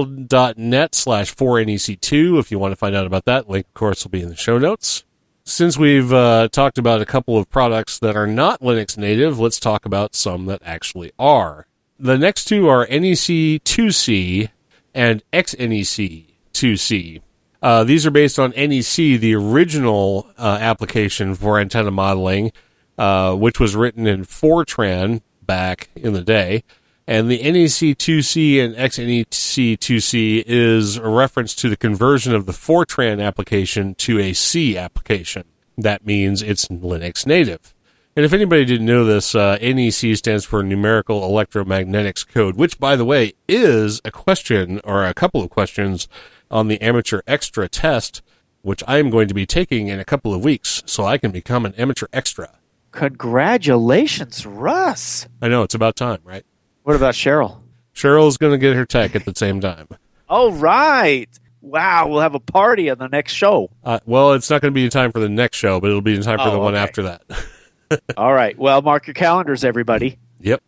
qsl.net slash 4NEC2 if you want to find out about that. Link, of course, will be in the show notes. Since we've uh, talked about a couple of products that are not Linux native, let's talk about some that actually are. The next two are N E C two C and X N E C two C. Uh, these are based on N E C, the original uh, application for antenna modeling, uh, which was written in Fortran back in the day. And the N E C two C and X N E C two C is a reference to the conversion of the Fortran application to a C application. That means it's Linux native. And if anybody didn't know this, uh, N E C stands for Numerical Electromagnetics Code, which, by the way, is a question or a couple of questions on the Amateur Extra test, which I am going to be taking in a couple of weeks, so I can become an Amateur Extra. Congratulations, Russ. I know, it's about time, right? What about Cheryl? Cheryl's going to get her tech at the same time. All right. Wow, we'll have a party on the next show. Uh, well, it's not going to be in time for the next show, but it'll be in time for oh, the one okay. after that. All right. Well, mark your calendars, everybody. Yep.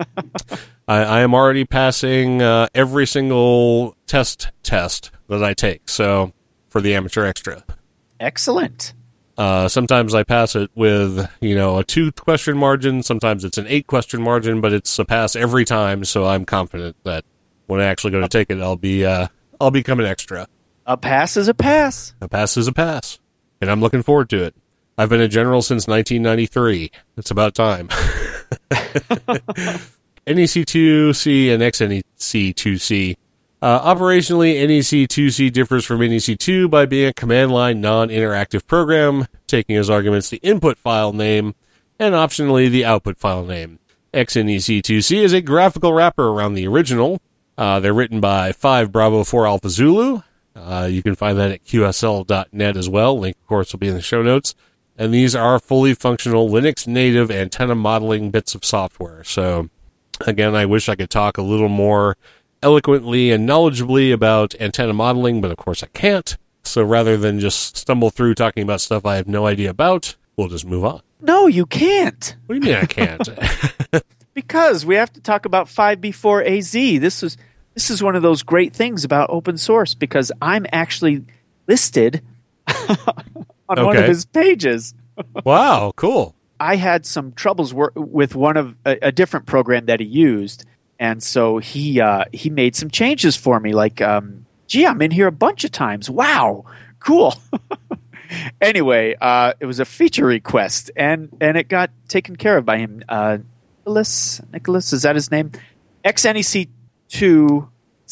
I, I am already passing uh, every single test test that I take, so for the Amateur Extra. Excellent. Uh, sometimes I pass it with, you know, a two question margin. Sometimes it's an eight question margin, but it's a pass every time. So I'm confident that when I actually go to take it, I'll be, uh, I'll become an extra. A pass is a pass. A pass is a pass. And I'm looking forward to it. I've been a general since nineteen ninety-three. It's about time. N E C two C and X N E C two C. Uh, operationally, N E C two C differs from N E C two by being a command line non-interactive program, taking as arguments the input file name and optionally the output file name. X N E C two C is a graphical wrapper around the original. Uh, they're written by five Bravo four Alpha Zulu. Uh, you can find that at Q S L dot net as well. Link, of course, will be in the show notes. And these are fully functional Linux native antenna modeling bits of software. So, again, I wish I could talk a little more eloquently and knowledgeably about antenna modeling, but of course I can't. So rather than just stumble through talking about stuff I have no idea about, we'll just move on. No, you can't. What do you mean I can't? Because we have to talk about five B four A Z. This is this is one of those great things about open source because I'm actually listed on okay. one of his pages. Wow, cool. I had some troubles wor- with one of a, a different program that he used, and so he uh, he made some changes for me. Like, um, gee, I'm in here a bunch of times. Wow, cool. Anyway, uh, it was a feature request, and, and it got taken care of by him. Uh, Nicholas, Nicholas, is that his name? X N E C two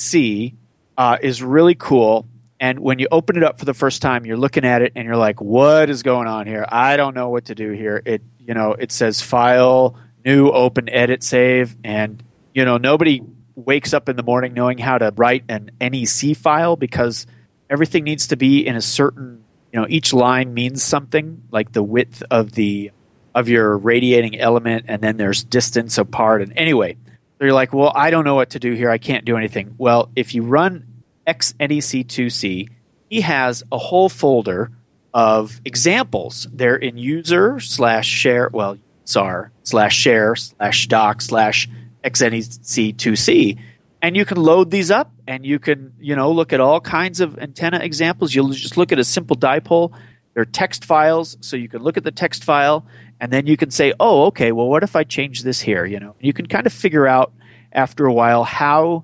C uh, is really cool. And when you open it up for the first time, you're looking at it and you're like, what is going on here? I don't know what to do here. It, you know, it says file, new, open, edit, save. And, you know, nobody wakes up in the morning knowing how to write an N E C file because everything needs to be in a certain, you know, each line means something, like the width of the, of your radiating element. And then there's distance apart. And anyway, so you're like, well, I don't know what to do here. I can't do anything. Well, if you run X N E C two C, he has a whole folder of examples. They're in user slash share, well, S A R slash share slash doc slash X N E C two C. And you can load these up and you can, you know, look at all kinds of antenna examples. You'll just look at a simple dipole. They're text files, so you can look at the text file and then you can say, oh, okay, well, what if I change this here? You know, you can kind of figure out after a while how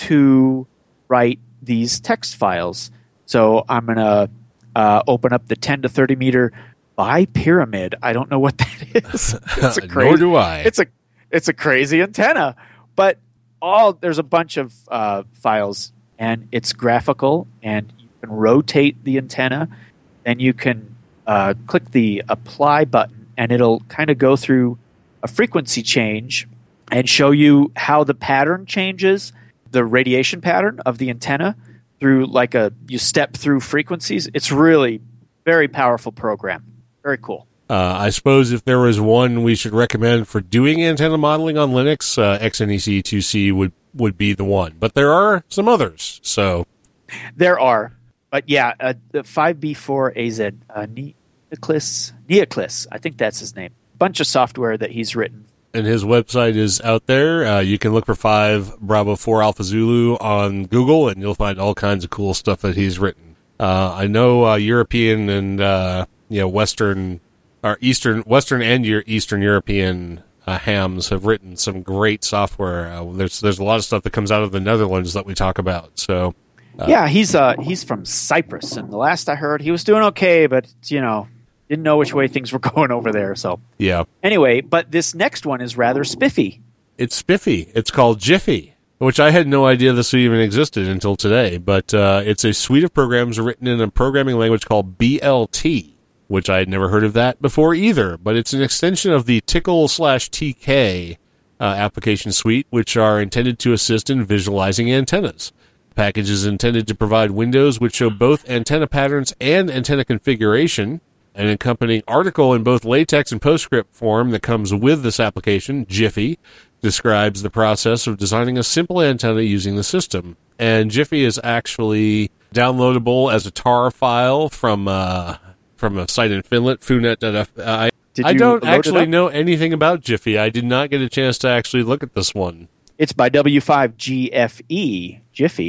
to write these text files. So I'm going to uh, open up the ten to thirty meter bipyramid. I don't know what that is. It's a crazy, Nor do I. It's a it's a crazy antenna, but all there's a bunch of uh, files, and it's graphical, and you can rotate the antenna, and you can uh, click the apply button, and it'll kind of go through a frequency change and show you how the pattern changes. The radiation pattern of the antenna through like a you step through frequencies. It's really very powerful program. Very cool. Uh, I suppose if there was one we should recommend for doing antenna modeling on Linux, uh, X N E C two C would, would be the one. But there are some others. So there are, but yeah, uh, the five B four A Z, uh, Neoclis, Neoclis, I think that's his name. Bunch of software that he's written. And his website is out there. Uh, you can look for five Bravo four Alpha Zulu on Google, and you'll find all kinds of cool stuff that he's written. Uh, I know uh, European and uh, you know Western, or Eastern, Western and your Eastern European uh, hams have written some great software. Uh, there's there's a lot of stuff that comes out of the Netherlands that we talk about. So uh, yeah, he's uh he's from Cyprus, and the last I heard, he was doing okay, but you know. Didn't know which way things were going over there. So yeah. Anyway, but this next one is rather spiffy. It's spiffy. It's called Jiffy, which I had no idea this even existed until today. But uh, it's a suite of programs written in a programming language called B L T, which I had never heard of that before either. But it's an extension of the Tickle slash T K uh, application suite, which are intended to assist in visualizing antennas. The package is intended to provide windows which show both antenna patterns and antenna configuration. An accompanying article in both LaTeX and PostScript form that comes with this application, Jiffy, describes the process of designing a simple antenna using the system. And Jiffy is actually downloadable as a tar file from uh, from a site in Finland, funet dot f i. Did I you don't load it actually up? know anything about Jiffy. I did not get a chance to actually look at this one. It's by W five G F E, Jiffy.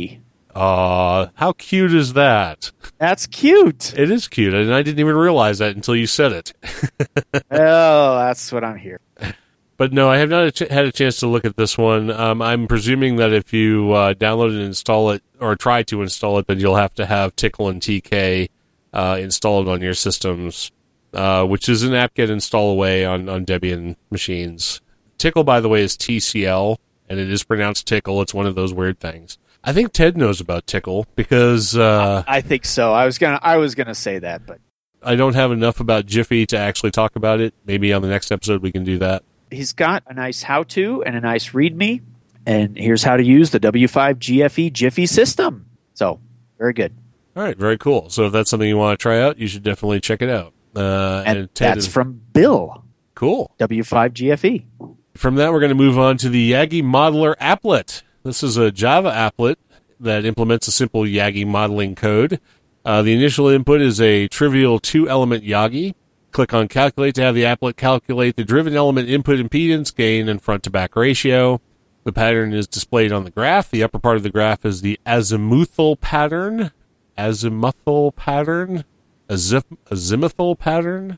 Aw, how cute is that? That's cute. It is cute, and I didn't even realize that until you said it. Oh, that's what I'm here. But no, I have not ch- had a chance to look at this one. Um, I'm presuming that if you uh, download and install it, or try to install it, then you'll have to have Tickle and T K uh, installed on your systems, uh, which is an apt-get install away on, on Debian machines. Tickle, by the way, is T C L, and it is pronounced Tickle. It's one of those weird things. I think Ted knows about Tickle because uh, I think so. I was gonna I was gonna say that, but I don't have enough about Jiffy to actually talk about it. Maybe on the next episode we can do that. He's got a nice how-to and a nice README, and here's how to use the W five G F E Jiffy system. So, very good. All right, very cool. So if that's something you want to try out, you should definitely check it out. Uh, and and Ted that's is, from Bill. Cool. W five G F E. From that, we're going to move on to the Yagi Modeler applet. This is a Java applet that implements a simple Yagi modeling code. Uh, the initial input is a trivial two-element Yagi. Click on Calculate to have the applet calculate the driven element input impedance, gain, and front-to-back ratio. The pattern is displayed on the graph. The upper part of the graph is the azimuthal pattern. Azimuthal pattern? Azif- azimuthal pattern?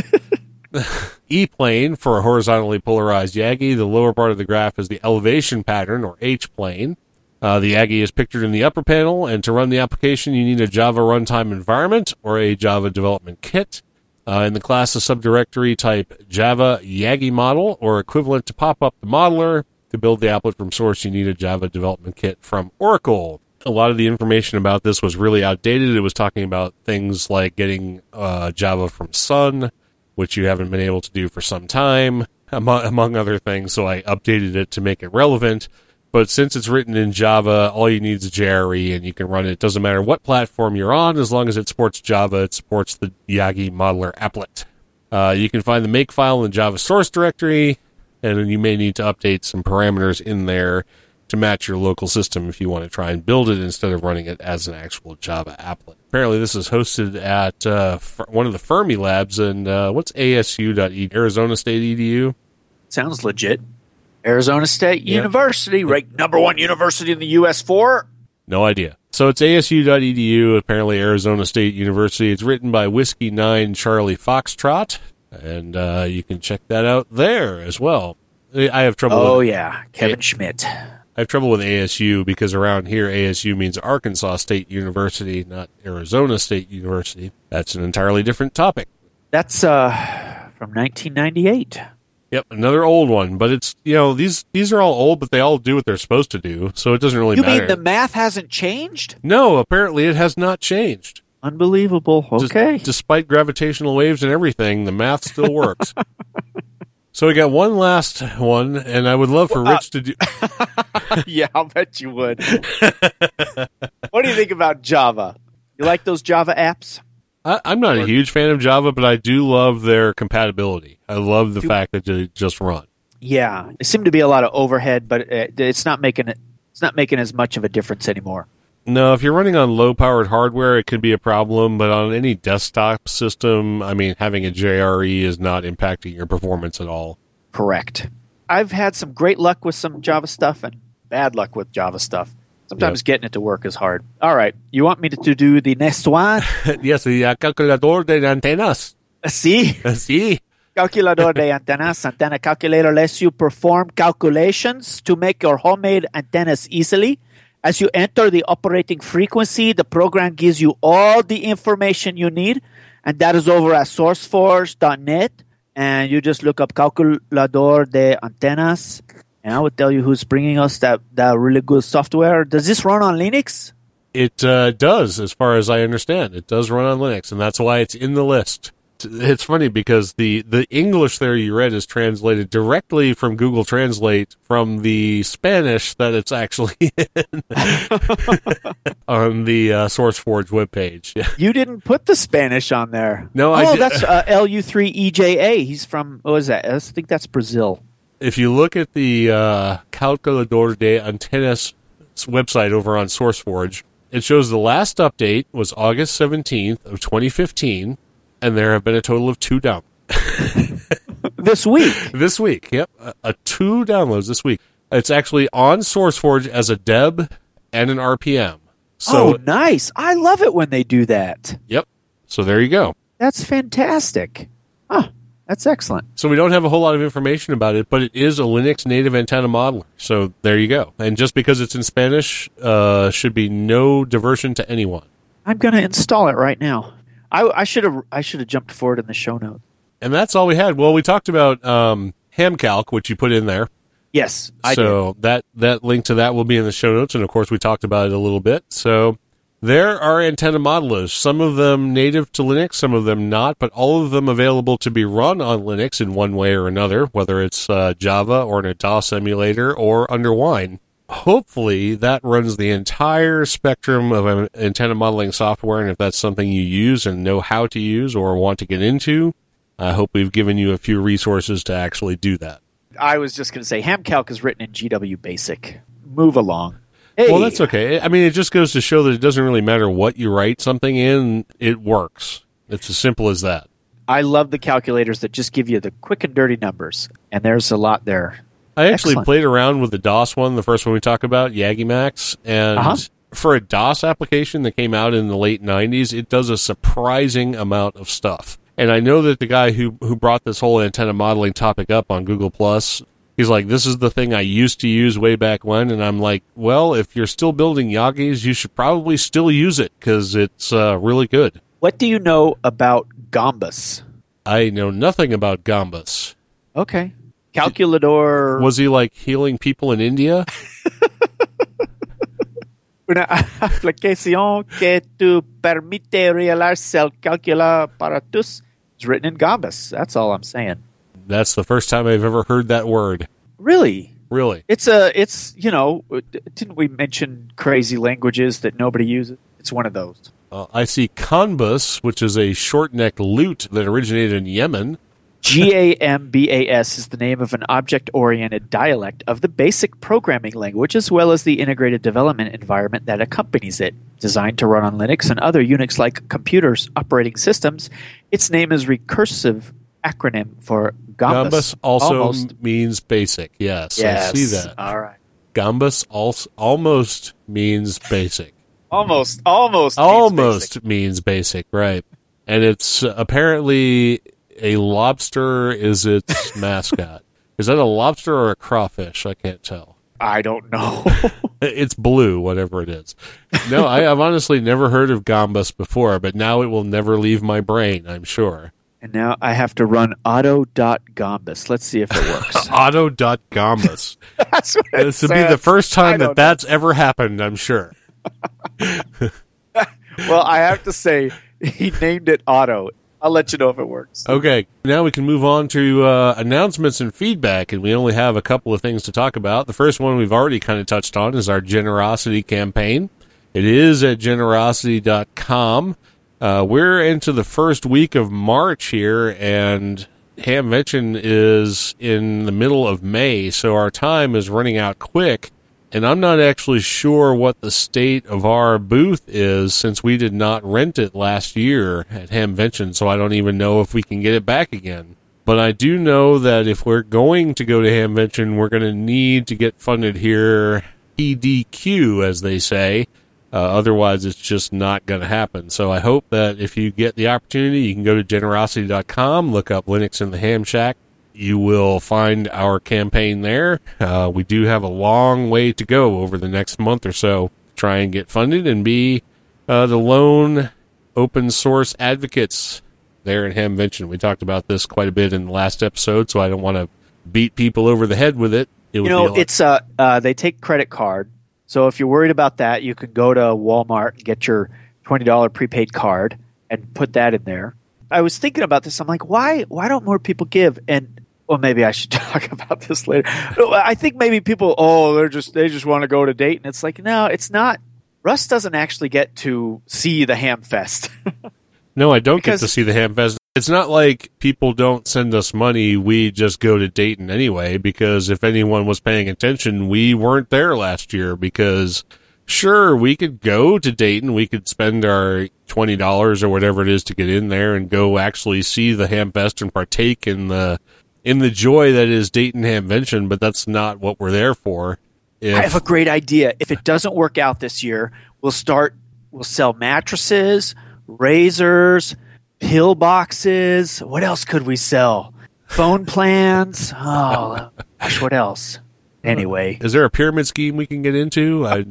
E-plane for a horizontally polarized Yagi. The lower part of the graph is the elevation pattern, or H-plane. Uh, the Yagi is pictured in the upper panel, and to run the application, you need a Java runtime environment or a Java development kit. Uh, in the class, a subdirectory type Java Yagi model or equivalent to pop up the modeler. To build the applet from source, you need a Java development kit from Oracle. A lot of the information about this was really outdated. It was talking about things like getting uh, Java from Sun, which you haven't been able to do for some time, among, among other things, so I updated it to make it relevant. But since it's written in Java, all you need is a J R E, and you can run it. It doesn't matter what platform you're on, as long as it supports Java, it supports the Yagi Modeler applet. Uh, you can find the make file in the Java source directory, and then you may need to update some parameters in there to match your local system if you want to try and build it instead of running it as an actual Java applet. Apparently, this is hosted at uh, one of the Fermi labs, and uh, what's A S U dot E D U? Arizona State E D U? Sounds legit. Arizona State Yeah. University, ranked number one university in the U S for. No idea. So it's A S U dot E D U, apparently Arizona State University. It's written by Whiskey nine Charlie Foxtrot, and uh, you can check that out there as well. I have trouble Oh, with, yeah. Kevin Schmidt. I have trouble with A S U because around here A S U means Arkansas State University, not Arizona State University. That's an entirely different topic. That's uh, from nineteen ninety-eight. Yep, another old one, but it's, you know, these these are all old, but they all do what they're supposed to do, so it doesn't really You matter. mean the math hasn't changed? No, apparently it has not changed. Unbelievable. Okay. Des- despite gravitational waves and everything, the math still works. So we got one last one, and I would love for Well, uh, Rich to do... Yeah, I'll bet you would. What do you think about Java? You like those Java apps? I, I'm not a huge fan of Java, but I do love their compatibility. I love the fact that they just run. Yeah, there seemed to be a lot of overhead, but it, it's not making it. It's not making as much of a difference anymore. No, if you're running on low-powered hardware, it could be a problem, but on any desktop system, I mean, having a J R E is not impacting your performance at all. Correct. I've had some great luck with some Java stuff and bad luck with Java stuff. Sometimes Yep. getting it to work is hard. All right, you want me to, to do the next one? Yes, the uh, calculador de antenas. See? Sí. Calculador de antenas. Antenna calculator lets you perform calculations to make your homemade antennas easily. As you enter the operating frequency, the program gives you all the information you need, and that is over at sourceforge dot net. And you just look up Calculador de Antenas, and I would tell you who's bringing us that, that really good software. Does this run on Linux? It uh, does, as far as I understand. It does run on Linux, and that's why it's in the list. It's funny because the, the English there you read is translated directly from Google Translate from the Spanish that it's actually in on the uh, SourceForge webpage. Yeah. You didn't put the Spanish on there. No, oh, I did- that's uh, L U three E J A. He's from, what is that? I think that's Brazil. If you look at the uh, Calculador de Antenas website over on SourceForge, it shows the last update was August seventeenth of twenty fifteen, and there have been a total of two downloads. This week. This week, yep. A, a two downloads this week. It's actually on SourceForge as a deb and an R P M. So, oh, nice. I love it when they do that. Yep. So there you go. That's fantastic. Huh. That's excellent. So we don't have a whole lot of information about it, but it is a Linux native antenna modeler. So there you go. And just because it's in Spanish, uh, should be no diversion to anyone. I'm going to install it right now. I, I should have I should have jumped forward in the show notes. And that's all we had. Well, we talked about um, HamCalc, which you put in there. Yes, I so did. that that link to that will be in the show notes, and of course we talked about it a little bit. So there are antenna modelers, some of them native to Linux, some of them not, but all of them available to be run on Linux in one way or another, whether it's uh, Java or in a DOS emulator or under Wine. Hopefully that runs the entire spectrum of um, antenna modeling software, and if that's something you use and know how to use or want to get into, I hope we've given you a few resources to actually do that. I was just going to say, HamCalc is written in G W Basic. Move along. Hey. Well, that's okay. I mean, it just goes to show that it doesn't really matter what you write something in, it works. It's as simple as that. I love the calculators that just give you the quick and dirty numbers, and there's a lot there. I actually Excellent. played around with the DOS one, the first one we talked about, Yagimax, and Uh-huh. for a DOS application that came out in the late nineties, it does a surprising amount of stuff. And I know that the guy who who brought this whole antenna modeling topic up on Google Plus, he's like, this is the thing I used to use way back when. And I'm like, well, if you're still building Yagis, you should probably still use it because it's uh, really good. What do you know about Gombus? I know nothing about Gombus. Okay. Calculador. Was he like healing people in India? Una aplicación que te permite realizar el cálculo para tus. It's written in Gombus. That's all I'm saying. That's the first time I've ever heard that word. Really? Really? It's a. It's you know. Didn't we mention crazy languages that nobody uses? It's one of those. Uh, I see Canbus, which is a short-necked lute that originated in Yemen. G A M B A S is the name of an object-oriented dialect of the basic programming language, as well as the integrated development environment that accompanies it. Designed to run on Linux and other Unix-like computers operating systems, its name is recursive acronym for Gombus. Gombus also almost. means basic. Yes, Yes. I see that. All right. Gombus also almost means basic. Almost. Almost. means Almost basic. means basic, right? And it's uh, apparently a lobster is its mascot. Is that a lobster or a crawfish? I can't tell. I don't know. It's blue, whatever it is. No, I, I've honestly never heard of Gombus before, but now it will never leave my brain, I'm sure. And now I have to run auto.gombus. Let's see if it works. Auto.gombus. That's what it This would be says. the first I time don't that that's ever happened, I'm sure. Well, I have to say, he named it Auto. I'll let you know if it works. Okay, now we can move on to uh, announcements and feedback, and we only have a couple of things to talk about. The first one we've already kind of touched on is our Generosity campaign. It is at generosity dot com. Uh, we're into the first week of March here, and Hamvention is in the middle of May, so our time is running out quick. And I'm not actually sure what the state of our booth is since we did not rent it last year at Hamvention, so I don't even know if we can get it back again. But I do know that if we're going to go to Hamvention, we're going to need to get funded here P D Q, as they say. Uh, otherwise, it's just not going to happen. So I hope that if you get the opportunity, you can go to generosity dot com, look up Linux in the Ham Shack. You will find our campaign there. Uh, we do have a long way to go over the next month or so to try and get funded and be uh, the lone open source advocates there in Hamvention. We talked about this quite a bit in the last episode, so I don't want to beat people over the head with it. It would You be a know, lot- it's uh, uh, they take credit card. So if you're worried about that, you can go to Walmart and get your twenty dollars prepaid card and put that in there. I was thinking about this. I'm like, why why don't more people give? And well, maybe I should talk about this later. I think maybe people, oh, they're just they just want to go to Dayton. It's like, no, it's not. Russ doesn't actually get to see the Ham Fest. No, I don't Because- get to see the Hamfest. It's not like people don't send us money. We just go to Dayton anyway, because if anyone was paying attention, we weren't there last year because, sure, we could go to Dayton. We could spend our twenty dollars or whatever it is to get in there and go actually see the Hamfest and partake in the in the joy that is Dayton Hamvention, but that's not what we're there for. If, I have a great idea. If it doesn't work out this year, We'll start, we'll sell mattresses, razors, pill boxes. What else could we sell? Phone plans. Oh, gosh, what else? Anyway. Is there a pyramid scheme we can get into? I...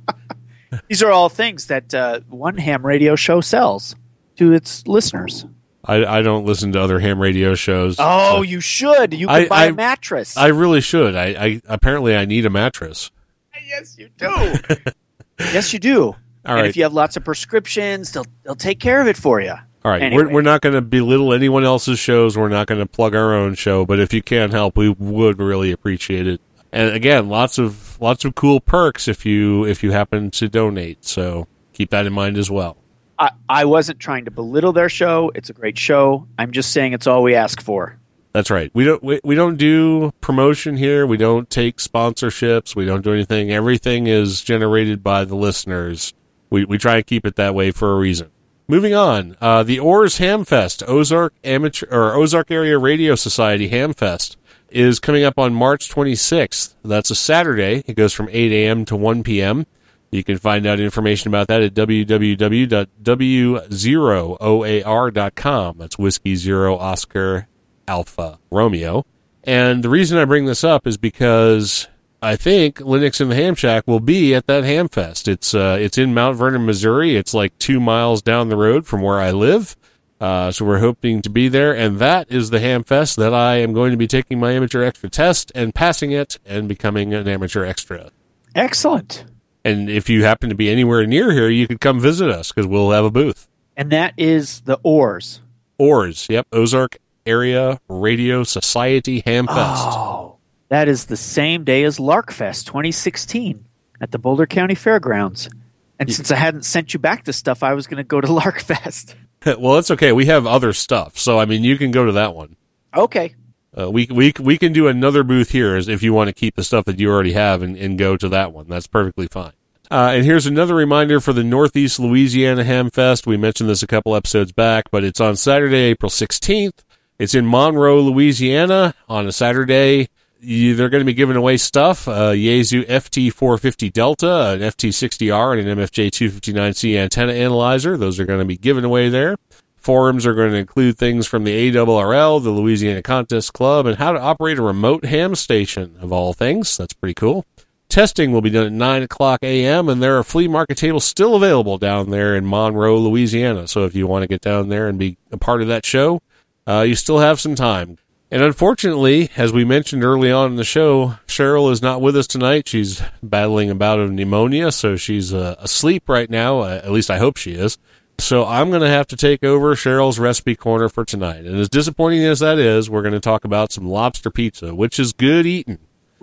These are all things that uh, one ham radio show sells to its listeners. I, I don't listen to other ham radio shows. Oh, so. You should. You can I, buy I, a mattress. I really should. I, I apparently I need a mattress. Yes, you do. Yes, you do. All and right. if you have lots of prescriptions, they'll they'll take care of it for you. All right, anyway. we're, we're not going to belittle anyone else's shows. We're not going to plug our own show, but if you can help, we would really appreciate it. And again, lots of lots of cool perks if you if you happen to donate. So keep that in mind as well. I, I wasn't trying to belittle their show. It's a great show. I'm just saying it's all we ask for. That's right. We don't we, we don't do promotion here. We don't take sponsorships. We don't do anything. Everything is generated by the listeners. We we try and keep it that way for a reason. Moving on, uh, the Oars Hamfest, Ozark Amateur or Ozark Area Radio Society Hamfest, is coming up on March twenty-sixth. That's a Saturday. It goes from eight a.m. to one p.m. You can find out information about that at w w w dot w zero o a r dot com. That's Whiskey Zero Oscar Alpha Romeo. And the reason I bring this up is because I think Linux in the Ham Shack will be at that Hamfest. It's uh, it's in Mount Vernon, Missouri. It's like two miles down the road from where I live. Uh, so we're hoping to be there. And that is the Hamfest that I am going to be taking my Amateur Extra test and passing it and becoming an Amateur Extra. Excellent. And if you happen to be anywhere near here, you could come visit us because we'll have a booth. And that is the Oars. Oars, yep. Ozark Area Radio Society Hamfest. Oh. That is the same day as Larkfest twenty sixteen at the Boulder County Fairgrounds. And since I hadn't sent you back this stuff, I was going to go to Larkfest. Well, that's okay. We have other stuff. So, I mean, you can go to that one. Okay. Uh, we we we can do another booth here if you want to keep the stuff that you already have and, and go to that one. That's perfectly fine. Uh, and here's another reminder for the Northeast Louisiana Hamfest. We mentioned this a couple episodes back, but it's on Saturday, April sixteenth. It's in Monroe, Louisiana on a Saturday. You, they're going to be giving away stuff, uh, Yaesu F T four fifty Delta, an F T sixty R, and an M F J two fifty-nine C antenna analyzer. Those are going to be given away there. Forums are going to include things from the A R R L, the Louisiana Contest Club, and how to operate a remote ham station, of all things. That's pretty cool. Testing will be done at nine o'clock a.m., and there are flea market tables still available down there in Monroe, Louisiana. So if you want to get down there and be a part of that show, uh, you still have some time. And unfortunately, as we mentioned early on in the show, Cheryl is not with us tonight. She's battling a bout of pneumonia, so she's uh, asleep right now. Uh, at least I hope she is. So I'm going to have to take over Cheryl's recipe corner for tonight. And as disappointing as that is, we're going to talk about some lobster pizza, which is good eating.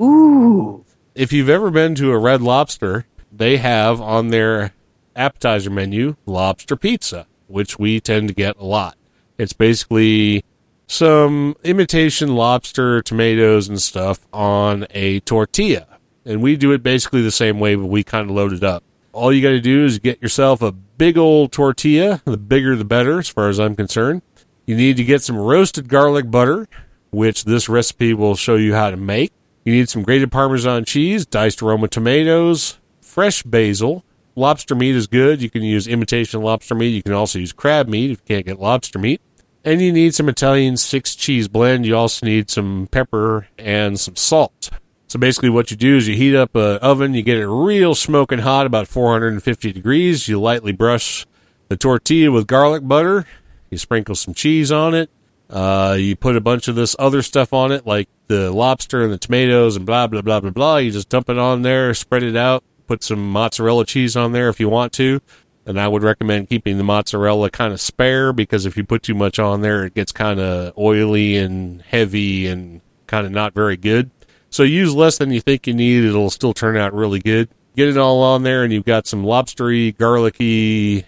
Ooh. If you've ever been to a Red Lobster, they have on their appetizer menu lobster pizza, which we tend to get a lot. It's basically some imitation lobster, tomatoes, and stuff on a tortilla. And we do it basically the same way, but we kind of load it up. All you got to do is get yourself a big old tortilla. The bigger the better, as far as I'm concerned. You need to get some roasted garlic butter, which this recipe will show you how to make. You need some grated Parmesan cheese, diced Roma tomatoes, fresh basil. Lobster meat is good. You can use imitation lobster meat. You can also use crab meat if you can't get lobster meat. And you need some Italian six cheese blend. You also need some pepper and some salt. So basically what you do is you heat up an oven. You get it real smoking hot, about four hundred fifty degrees. You lightly brush the tortilla with garlic butter. You sprinkle some cheese on it. Uh, you put a bunch of this other stuff on it, like the lobster and the tomatoes and blah, blah, blah, blah, blah. You just dump it on there, spread it out, put some mozzarella cheese on there if you want to. And I would recommend keeping the mozzarella kind of spare, because if you put too much on there, it gets kind of oily and heavy and kind of not very good. So use less than you think you need. It'll still turn out really good. Get it all on there, and you've got some lobstery, garlicky,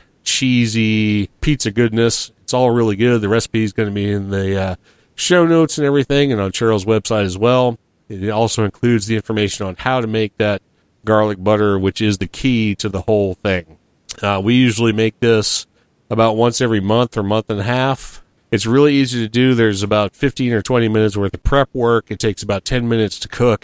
cheesy pizza goodness. It's all really good. The recipe is going to be in the uh, show notes and everything, and on Cheryl's website as well. It also includes the information on how to make that garlic butter, which is the key to the whole thing. Uh, we usually make this about once every month or month and a half. It's really easy to do. There's about fifteen or twenty minutes worth of prep work. It takes about ten minutes to cook.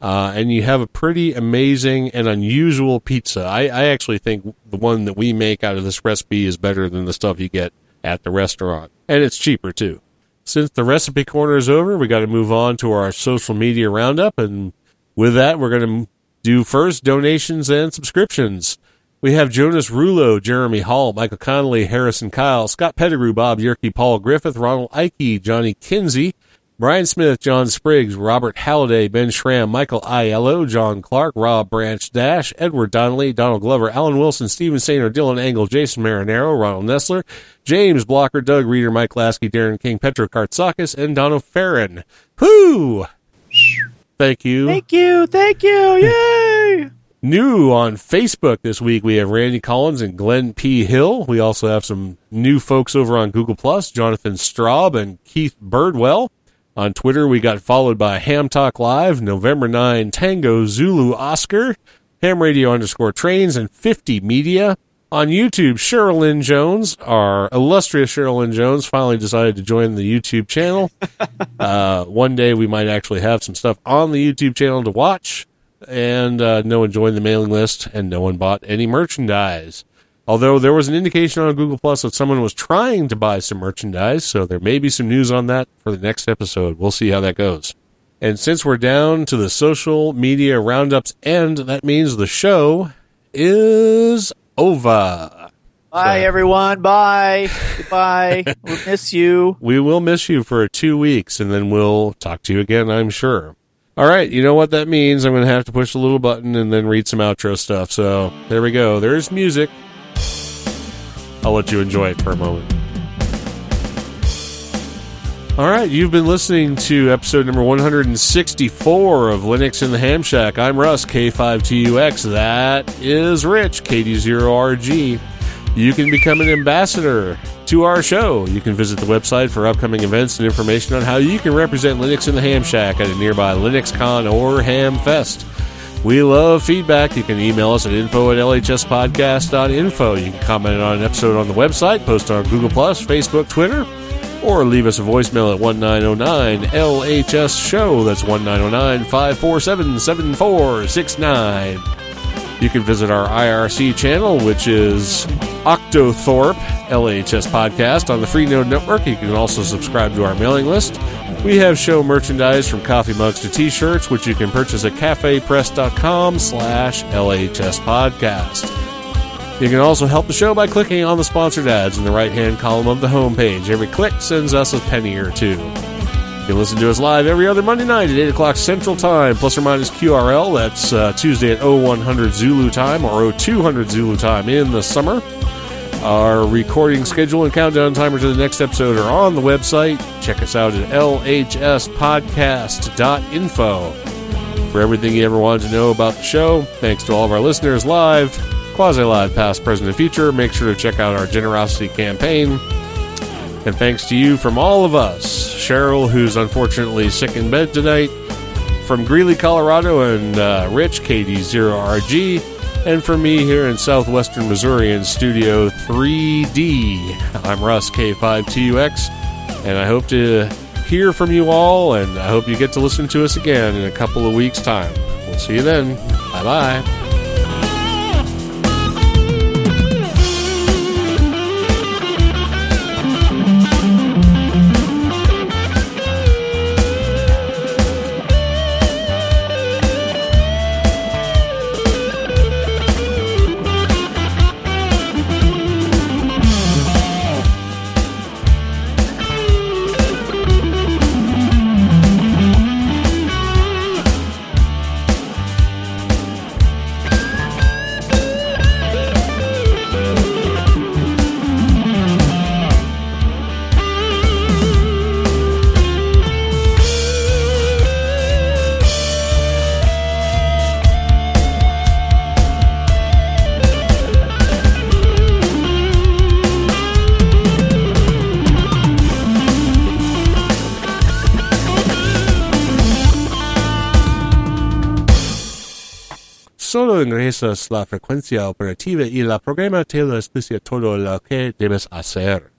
Uh, and you have a pretty amazing and unusual pizza. I, I actually think the one that we make out of this recipe is better than the stuff you get at the restaurant. And it's cheaper, too. Since the recipe corner is over, we got to move on to our social media roundup. And with that, we're going to do first donations and subscriptions. We have Jonas Rulo, Jeremy Hall, Michael Connolly, Harrison Kyle, Scott Pettigrew, Bob Yerke, Paul Griffith, Ronald Ike, Johnny Kinsey, Brian Smith, John Spriggs, Robert Halliday, Ben Schramm, Michael Aiello, John Clark, Rob Branch Dash, Edward Donnelly, Donald Glover, Alan Wilson, Stephen Sainer, Dylan Engel, Jason Marinero, Ronald Nessler, James Blocker, Doug Reeder, Mike Lasky, Darren King, Petro Kartsakis, and Dono Farron. Whoo! Thank you. Thank you. Thank you. Yay! New on Facebook this week, we have Randy Collins and Glenn P. Hill. We also have some new folks over on Google Plus, Jonathan Straub and Keith Birdwell. On Twitter, we got followed by Ham Talk Live, November ninth, Tango Zulu Oscar, Ham Radio underscore Trains, and fifty Media. On YouTube, Sherilyn Jones, our illustrious Sherilyn Jones, finally decided to join the YouTube channel. uh, one day we might actually have some stuff on the YouTube channel to watch. And uh, no one joined the mailing list, and no one bought any merchandise. Although there was an indication on Google Plus that someone was trying to buy some merchandise, so there may be some news on that for the next episode. We'll see how that goes. And since we're down to the social media roundup's end, that means the show is over. Bye, so, everyone. Bye. Goodbye. We'll miss you. We will miss you for two weeks, and then we'll talk to you again, I'm sure. All right, you know what that means. I'm going to have to push the little button and then read some outro stuff. So there we go. There's music. I'll let you enjoy it for a moment. All right, you've been listening to episode number one hundred sixty-four of Linux in the Ham Shack. I'm Russ, K five T U X. That is Rich, K D zero R G. You can become an ambassador to our show. You can visit the website for upcoming events and information on how you can represent Linux in the Ham Shack at a nearby LinuxCon or Ham Fest. We love feedback. You can email us at info at l h s podcast dot info. You can comment on an episode on the website, post on Google Plus, Facebook, Twitter, or leave us a voicemail at one nine zero nine L H S show. That's one nine zero nine, five four seven, seven four six nine. You can visit our I R C channel, which is Octothorpe L H S Podcast on the Freenode Network. You can also subscribe to our mailing list. We have show merchandise from coffee mugs to t-shirts, which you can purchase at cafepress.com slash LHS Podcast. You can also help the show by clicking on the sponsored ads in the right-hand column of the homepage. Every click sends us a penny or two. You can listen to us live every other Monday night at eight o'clock Central Time, plus or minus Q R L. That's uh, Tuesday at oh one hundred Zulu Time or oh two hundred Zulu Time in the summer. Our recording schedule and countdown timer to the next episode are on the website. Check us out at L H S podcast dot info. For everything you ever wanted to know about the show, thanks to all of our listeners live, quasi-live, past, present, and future. Make sure to check out our generosity campaign. And thanks to you from all of us, Cheryl, who's unfortunately sick in bed tonight, from Greeley, Colorado, and uh, Rich, K D zero R G, and from me here in southwestern Missouri in Studio three D. I'm Russ, K five T U X, and I hope to hear from you all, and I hope you get to listen to us again in a couple of weeks' time. We'll see you then. Bye-bye. Solo ingresas la frecuencia operativa y la programa te lo explica todo lo que debes hacer.